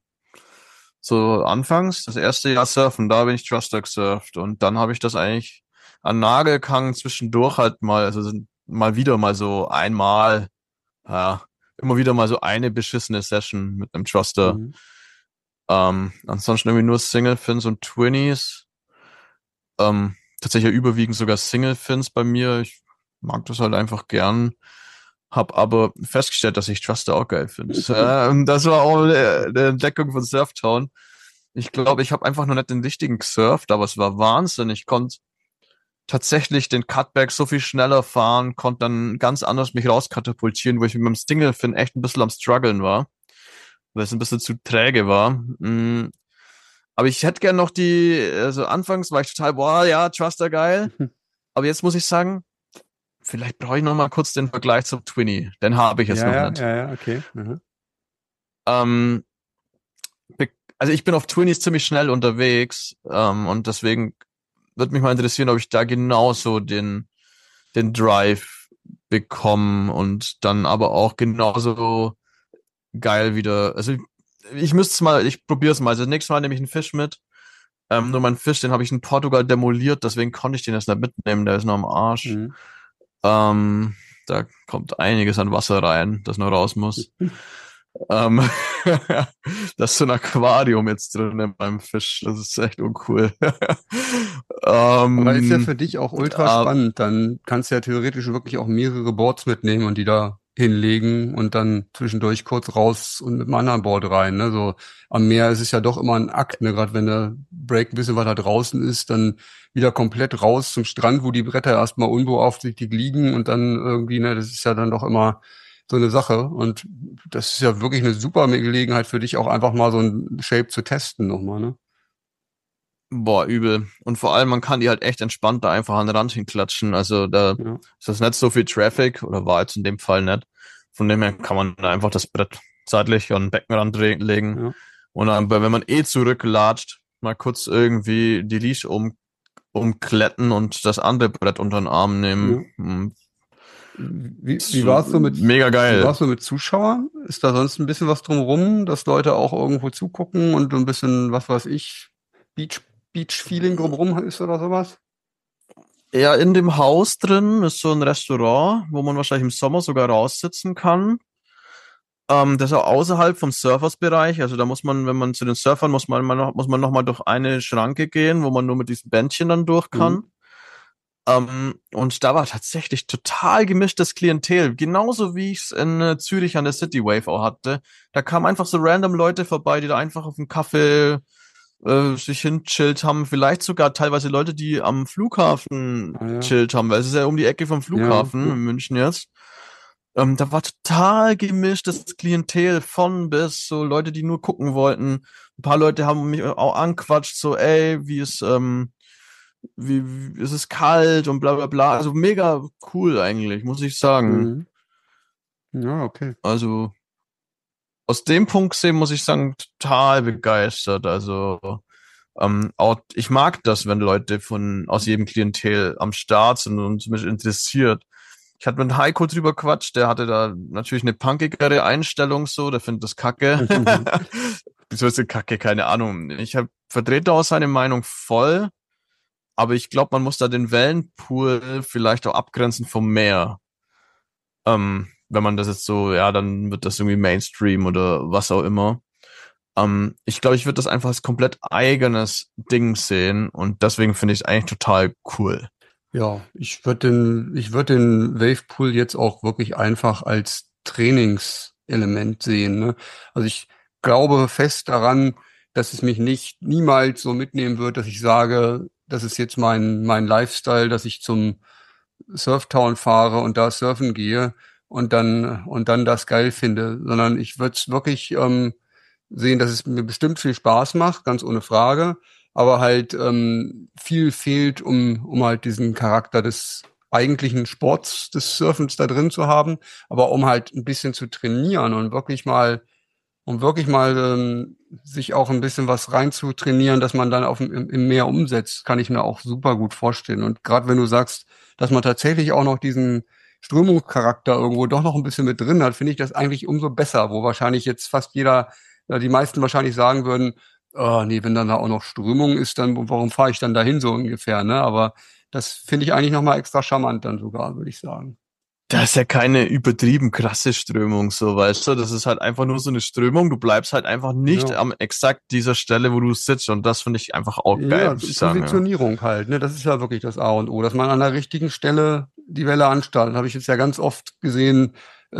so anfangs, das erste Jahr Surfen, da bin ich Thruster gesurft. Und dann habe ich das eigentlich an Nagel gehangen zwischendurch halt mal, also mal wieder mal so einmal, ja, immer wieder mal so eine beschissene Session mit einem Thruster. Mhm. Ansonsten irgendwie nur Single Fins und Twinnies. Tatsächlich überwiegend sogar Single Fins bei mir. Ich mag das halt einfach gern. Hab aber festgestellt, dass ich Thruster auch geil finde. Das war auch eine Entdeckung von Surftown. Ich glaube, ich habe einfach noch nicht den richtigen gesurft, aber es war Wahnsinn. Ich konnte tatsächlich den Cutback so viel schneller fahren, konnte dann ganz anders mich rauskatapultieren, wo ich mit meinem Single Fin echt ein bisschen am struggeln war, weil es ein bisschen zu träge war. Aber ich hätte gern noch also anfangs war ich total, boah, ja, Thruster geil. Aber jetzt muss ich sagen, vielleicht brauche ich noch mal kurz den Vergleich zum Twinny. Den habe ich jetzt noch nicht. Ja, okay. Mhm. Ähm, also ich bin auf Twinnies ziemlich schnell unterwegs und deswegen würde mich mal interessieren, ob ich da genauso den Drive bekomme und dann aber auch genauso geil wieder. Also ich probiere es mal. Also nächstes Mal nehme ich einen Fisch mit. Nur mein Fisch, den habe ich in Portugal demoliert, deswegen konnte ich den jetzt nicht mitnehmen, der ist noch am Arsch. Mhm. Da kommt einiges an Wasser rein, das noch raus muss. Ähm, Da ist so ein Aquarium jetzt drin in meinem Fisch. Das ist echt uncool. Aber ist ja für ähm, dich auch ultra äh, spannend. Dann kannst du ja theoretisch wirklich auch mehrere Boards mitnehmen und die da hinlegen und dann zwischendurch kurz raus und mit einem anderen Board rein. Ne? So am Meer ist es ja doch immer ein Akt, ne? Gerade wenn der Break ein bisschen weiter draußen ist, dann wieder komplett raus zum Strand, wo die Bretter erstmal unbeaufsichtigt liegen und dann irgendwie, ne, das ist ja dann doch immer so eine Sache. Und das ist ja wirklich eine super Gelegenheit für dich, auch einfach mal so ein Shape zu testen nochmal, ne? Boah, übel. Und vor allem, man kann die halt echt entspannt da einfach an den Rand hinklatschen. Also da Ja. ist das nicht so viel Traffic oder war jetzt in dem Fall nicht. Von dem her kann man da einfach das Brett seitlich an den Beckenrand legen. Ja. Und dann, wenn man zurücklatscht, mal kurz irgendwie die Leash umkletten und das andere Brett unter den Arm nehmen. Ja. Wie So, war es so mega wie geil. war's so mit Zuschauern? Ist da sonst ein bisschen was drumrum, dass Leute auch irgendwo zugucken und ein bisschen, was weiß ich, Beach, Beach-Feeling drumrum ist oder sowas? Ja, in dem Haus drin ist so ein Restaurant, wo man wahrscheinlich im Sommer sogar raussitzen kann. Das ist auch außerhalb vom Surfersbereich. Also da muss man, wenn man zu den Surfern muss man noch mal durch eine Schranke gehen, wo man nur mit diesem Bändchen dann durch Mhm. kann. Und da war tatsächlich total gemischtes Klientel. Genauso wie ich es in Zürich an der City Wave auch hatte. Da kamen einfach so random Leute vorbei, die da einfach auf dem Kaffee sich hinchillt haben. Vielleicht sogar teilweise Leute, die am Flughafen Ah, ja. chillt haben, weil es ist ja um die Ecke vom Ja, Flughafen ja. in München jetzt. Da war total gemischtes Klientel von bis, so Leute, die nur gucken wollten. Ein paar Leute haben mich auch anquatscht, so, ey, wie ist es kalt und bla bla bla. Also mega cool eigentlich, muss ich sagen. Mhm. Ja, okay. Also aus dem Punkt gesehen, muss ich sagen, total begeistert. Also auch ich mag das, wenn Leute aus jedem Klientel am Start sind und mich interessiert. Ich hatte mit Heiko drüber quatscht, der hatte da natürlich eine punkigere Einstellung so, der findet das Kacke. Wieso ist das Kacke? Keine Ahnung. Ich vertrete auch seine Meinung voll, aber ich glaube, man muss da den Wellenpool vielleicht auch abgrenzen vom Meer. Wenn man das jetzt so, ja, dann wird das irgendwie Mainstream oder was auch immer. Ich glaube, ich würde das einfach als komplett eigenes Ding sehen und deswegen finde ich es eigentlich total cool. Ja, ich würde den Wavepool jetzt auch wirklich einfach als Trainingselement sehen, ne? Also ich glaube fest daran, dass es mich niemals so mitnehmen wird, dass ich sage, das ist jetzt mein Lifestyle, dass ich zum Surftown fahre und da surfen gehe und dann das geil finde, sondern ich würde es wirklich sehen, dass es mir bestimmt viel Spaß macht, ganz ohne Frage, aber halt viel fehlt, um halt diesen Charakter des eigentlichen Sports, des Surfens da drin zu haben, aber um halt ein bisschen zu trainieren und wirklich mal sich auch ein bisschen was rein zu trainieren, dass man dann im Meer umsetzt, kann ich mir auch super gut vorstellen. Und gerade wenn du sagst, dass man tatsächlich auch noch diesen Strömungscharakter irgendwo doch noch ein bisschen mit drin hat, finde ich das eigentlich umso besser, wo wahrscheinlich jetzt fast jeder, die meisten wahrscheinlich sagen würden, nee, wenn dann da auch noch Strömung ist, dann warum fahre ich dann dahin so ungefähr, ne? Aber das finde ich eigentlich nochmal extra charmant dann sogar, würde ich sagen. Das ist ja keine übertrieben krasse Strömung, so, weißt du? Das ist halt einfach nur so eine Strömung. Du bleibst halt einfach nicht Ja. am exakt dieser Stelle, wo du sitzt. Und das finde ich einfach auch geil, Ja, muss ich sagen. Ja. Positionierung halt, ne? Das ist ja wirklich das A und O, dass man an der richtigen Stelle die Welle anstartet. Habe ich jetzt ja ganz oft gesehen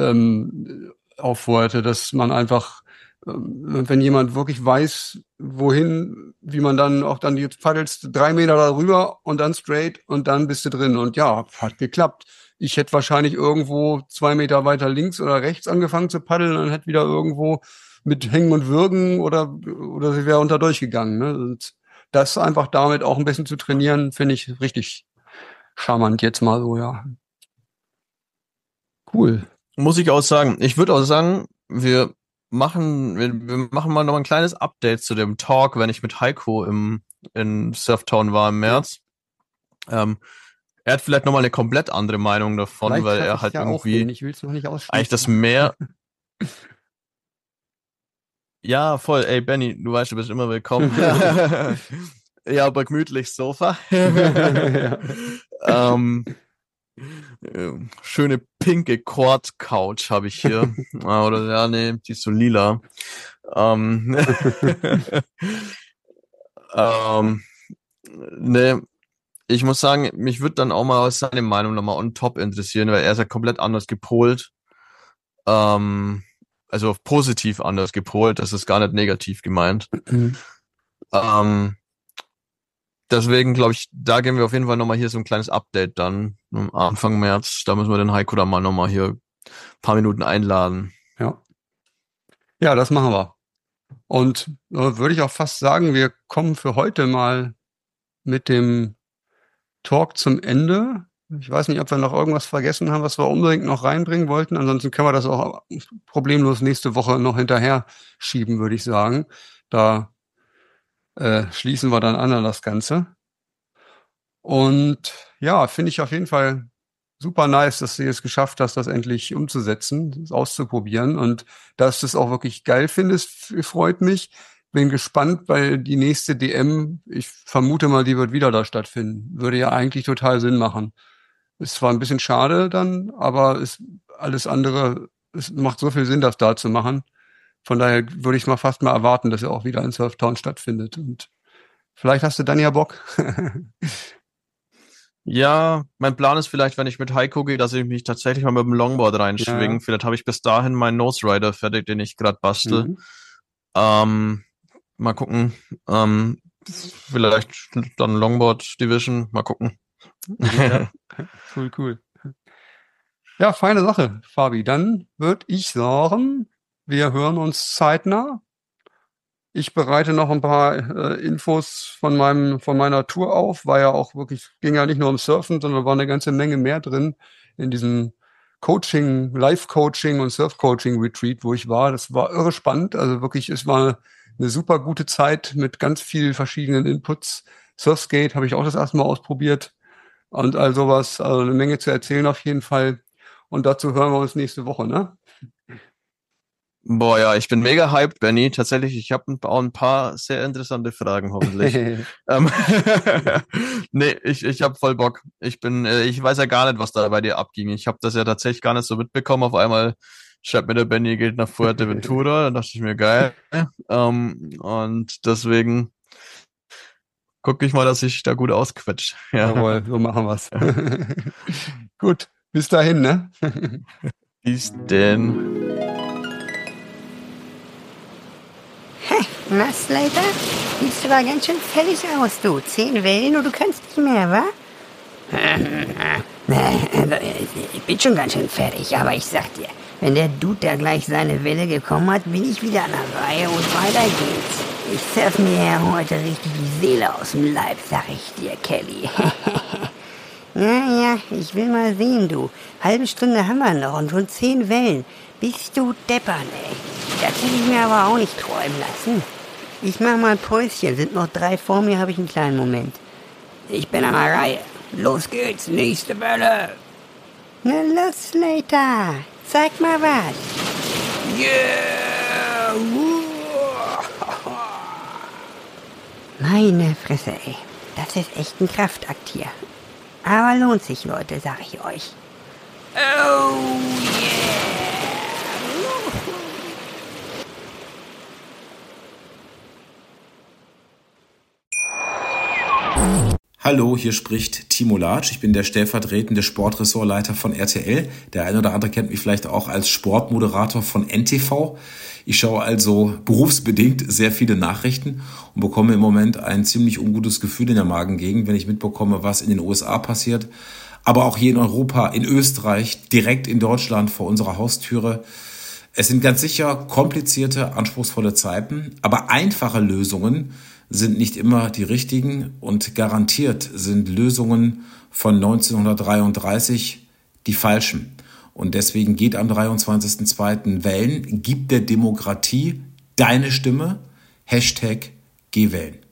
auf Fuerte, dass man einfach, wenn jemand wirklich weiß, wohin, wie man dann auch dann jetzt paddelst 3 Meter darüber und dann straight und dann bist du drin. Und ja, hat geklappt. Ich hätte wahrscheinlich irgendwo 2 Meter weiter links oder rechts angefangen zu paddeln und hätte wieder irgendwo mit Hängen und Würgen oder sie wäre unter durchgegangen. Ne? Und das einfach damit auch ein bisschen zu trainieren, finde ich richtig charmant jetzt mal so, ja. Cool. Muss ich auch sagen. Ich würde auch sagen, wir machen mal noch ein kleines Update zu dem Talk, wenn ich mit Heiko in Surftown war im März. Er hat vielleicht nochmal eine komplett andere Meinung davon, Vielleicht weil krieg er ich halt ja auch irgendwie hin. Ich will es noch nicht ausschließen. eigentlich das Meer. Ja, voll. Ey, Benny, du weißt, du bist immer willkommen. Ja, aber gemütlich Sofa. Ja. Schöne pinke Quad-Couch habe ich hier. Oder ja, nee, die ist so lila. Nee, ich muss sagen, mich würde dann auch mal seine Meinung nochmal on top interessieren, weil er ist ja komplett anders gepolt. Also positiv anders gepolt, das ist gar nicht negativ gemeint. Deswegen glaube ich, da geben wir auf jeden Fall nochmal hier so ein kleines Update dann am Anfang März. Da müssen wir den Heiko dann mal nochmal hier ein paar Minuten einladen. Ja. Ja, das machen wir. Und würde ich auch fast sagen, wir kommen für heute mal mit dem Talk zum Ende. Ich weiß nicht, ob wir noch irgendwas vergessen haben, was wir unbedingt noch reinbringen wollten. Ansonsten können wir das auch problemlos nächste Woche noch hinterher schieben, würde ich sagen. Da schließen wir dann an das Ganze. Und ja, finde ich auf jeden Fall super nice, dass du es geschafft hast, das endlich umzusetzen, das auszuprobieren. Und dass du es auch wirklich geil findest, freut mich. Bin gespannt, weil die nächste DM, ich vermute mal, die wird wieder da stattfinden. Würde ja eigentlich total Sinn machen. Ist zwar ein bisschen schade dann, aber alles andere, es macht so viel Sinn, das da zu machen. Von daher würde ich mal fast mal erwarten, dass er auch wieder in Surftown stattfindet. Und vielleicht hast du dann ja Bock. Ja, mein Plan ist vielleicht, wenn ich mit Heiko gehe, dass ich mich tatsächlich mal mit dem Longboard reinschwinge. Ja. Vielleicht habe ich bis dahin meinen Nose Rider fertig, den ich gerade bastel. Mhm. Mal gucken. Vielleicht dann Longboard Division. Mal gucken. Ja. Cool. Ja, feine Sache, Fabi. Dann würde ich sagen, wir hören uns zeitnah. Ich bereite noch ein paar Infos von meiner Tour auf. War ja auch wirklich, ging ja nicht nur um Surfen, sondern war eine ganze Menge mehr drin in diesem Coaching, Live-Coaching und Surf-Coaching-Retreat, wo ich war. Das war irre spannend. Also wirklich, es war eine super gute Zeit mit ganz vielen verschiedenen Inputs. Surfskate habe ich auch das erste Mal ausprobiert und all sowas. Also eine Menge zu erzählen auf jeden Fall. Und dazu hören wir uns nächste Woche, ne? Boah, ja, ich bin mega hyped, Benny. Tatsächlich, ich habe auch ein paar sehr interessante Fragen, hoffentlich. Nee, ich habe voll Bock. Ich weiß ja gar nicht, was da bei dir abging. Ich habe das ja tatsächlich gar nicht so mitbekommen. Auf einmal schreibt mir der Benny, geht nach Fuerteventura. Dann dachte ich mir, geil. Und deswegen gucke ich mal, dass ich da gut ausquetsch. Ja. Jawohl, so machen wir's. Gut, bis dahin, ne? Bis denn. Na, Slater? Siehst du aber ganz schön fertig aus, du. 10 Wellen und du kannst nicht mehr, wa? Ich bin schon ganz schön fertig, aber ich sag dir, wenn der Dude da gleich seine Welle gekommen hat, bin ich wieder an der Reihe und weiter geht's. Ich surf mir ja heute richtig die Seele aus dem Leib, sag ich dir, Kelly. Ja, ich will mal sehen, du. Halbe Stunde haben wir noch und schon 10 Wellen. Bist du deppern, ey. Das hätte ich mir aber auch nicht träumen lassen. Ich mach mal ein Päuschen. Sind noch 3 vor mir, habe ich einen kleinen Moment. Ich bin an der Reihe. Los geht's, nächste Welle. Na los, Slater. Zeig mal was. Yeah! Meine Fresse, ey. Das ist echt ein Kraftakt hier. Aber lohnt sich, Leute, sag ich euch. Oh yeah! Hallo, hier spricht Timo Latsch. Ich bin der stellvertretende Sportressortleiter von RTL. Der eine oder andere kennt mich vielleicht auch als Sportmoderator von NTV. Ich schaue also berufsbedingt sehr viele Nachrichten und bekomme im Moment ein ziemlich ungutes Gefühl in der Magengegend, wenn ich mitbekomme, was in den USA passiert. Aber auch hier in Europa, in Österreich, direkt in Deutschland vor unserer Haustüre. Es sind ganz sicher komplizierte, anspruchsvolle Zeiten, aber einfache Lösungen sind nicht immer die richtigen und garantiert sind Lösungen von 1933 die falschen. Und deswegen geht am 23.02. wählen, gib der Demokratie deine Stimme, #GehWählen.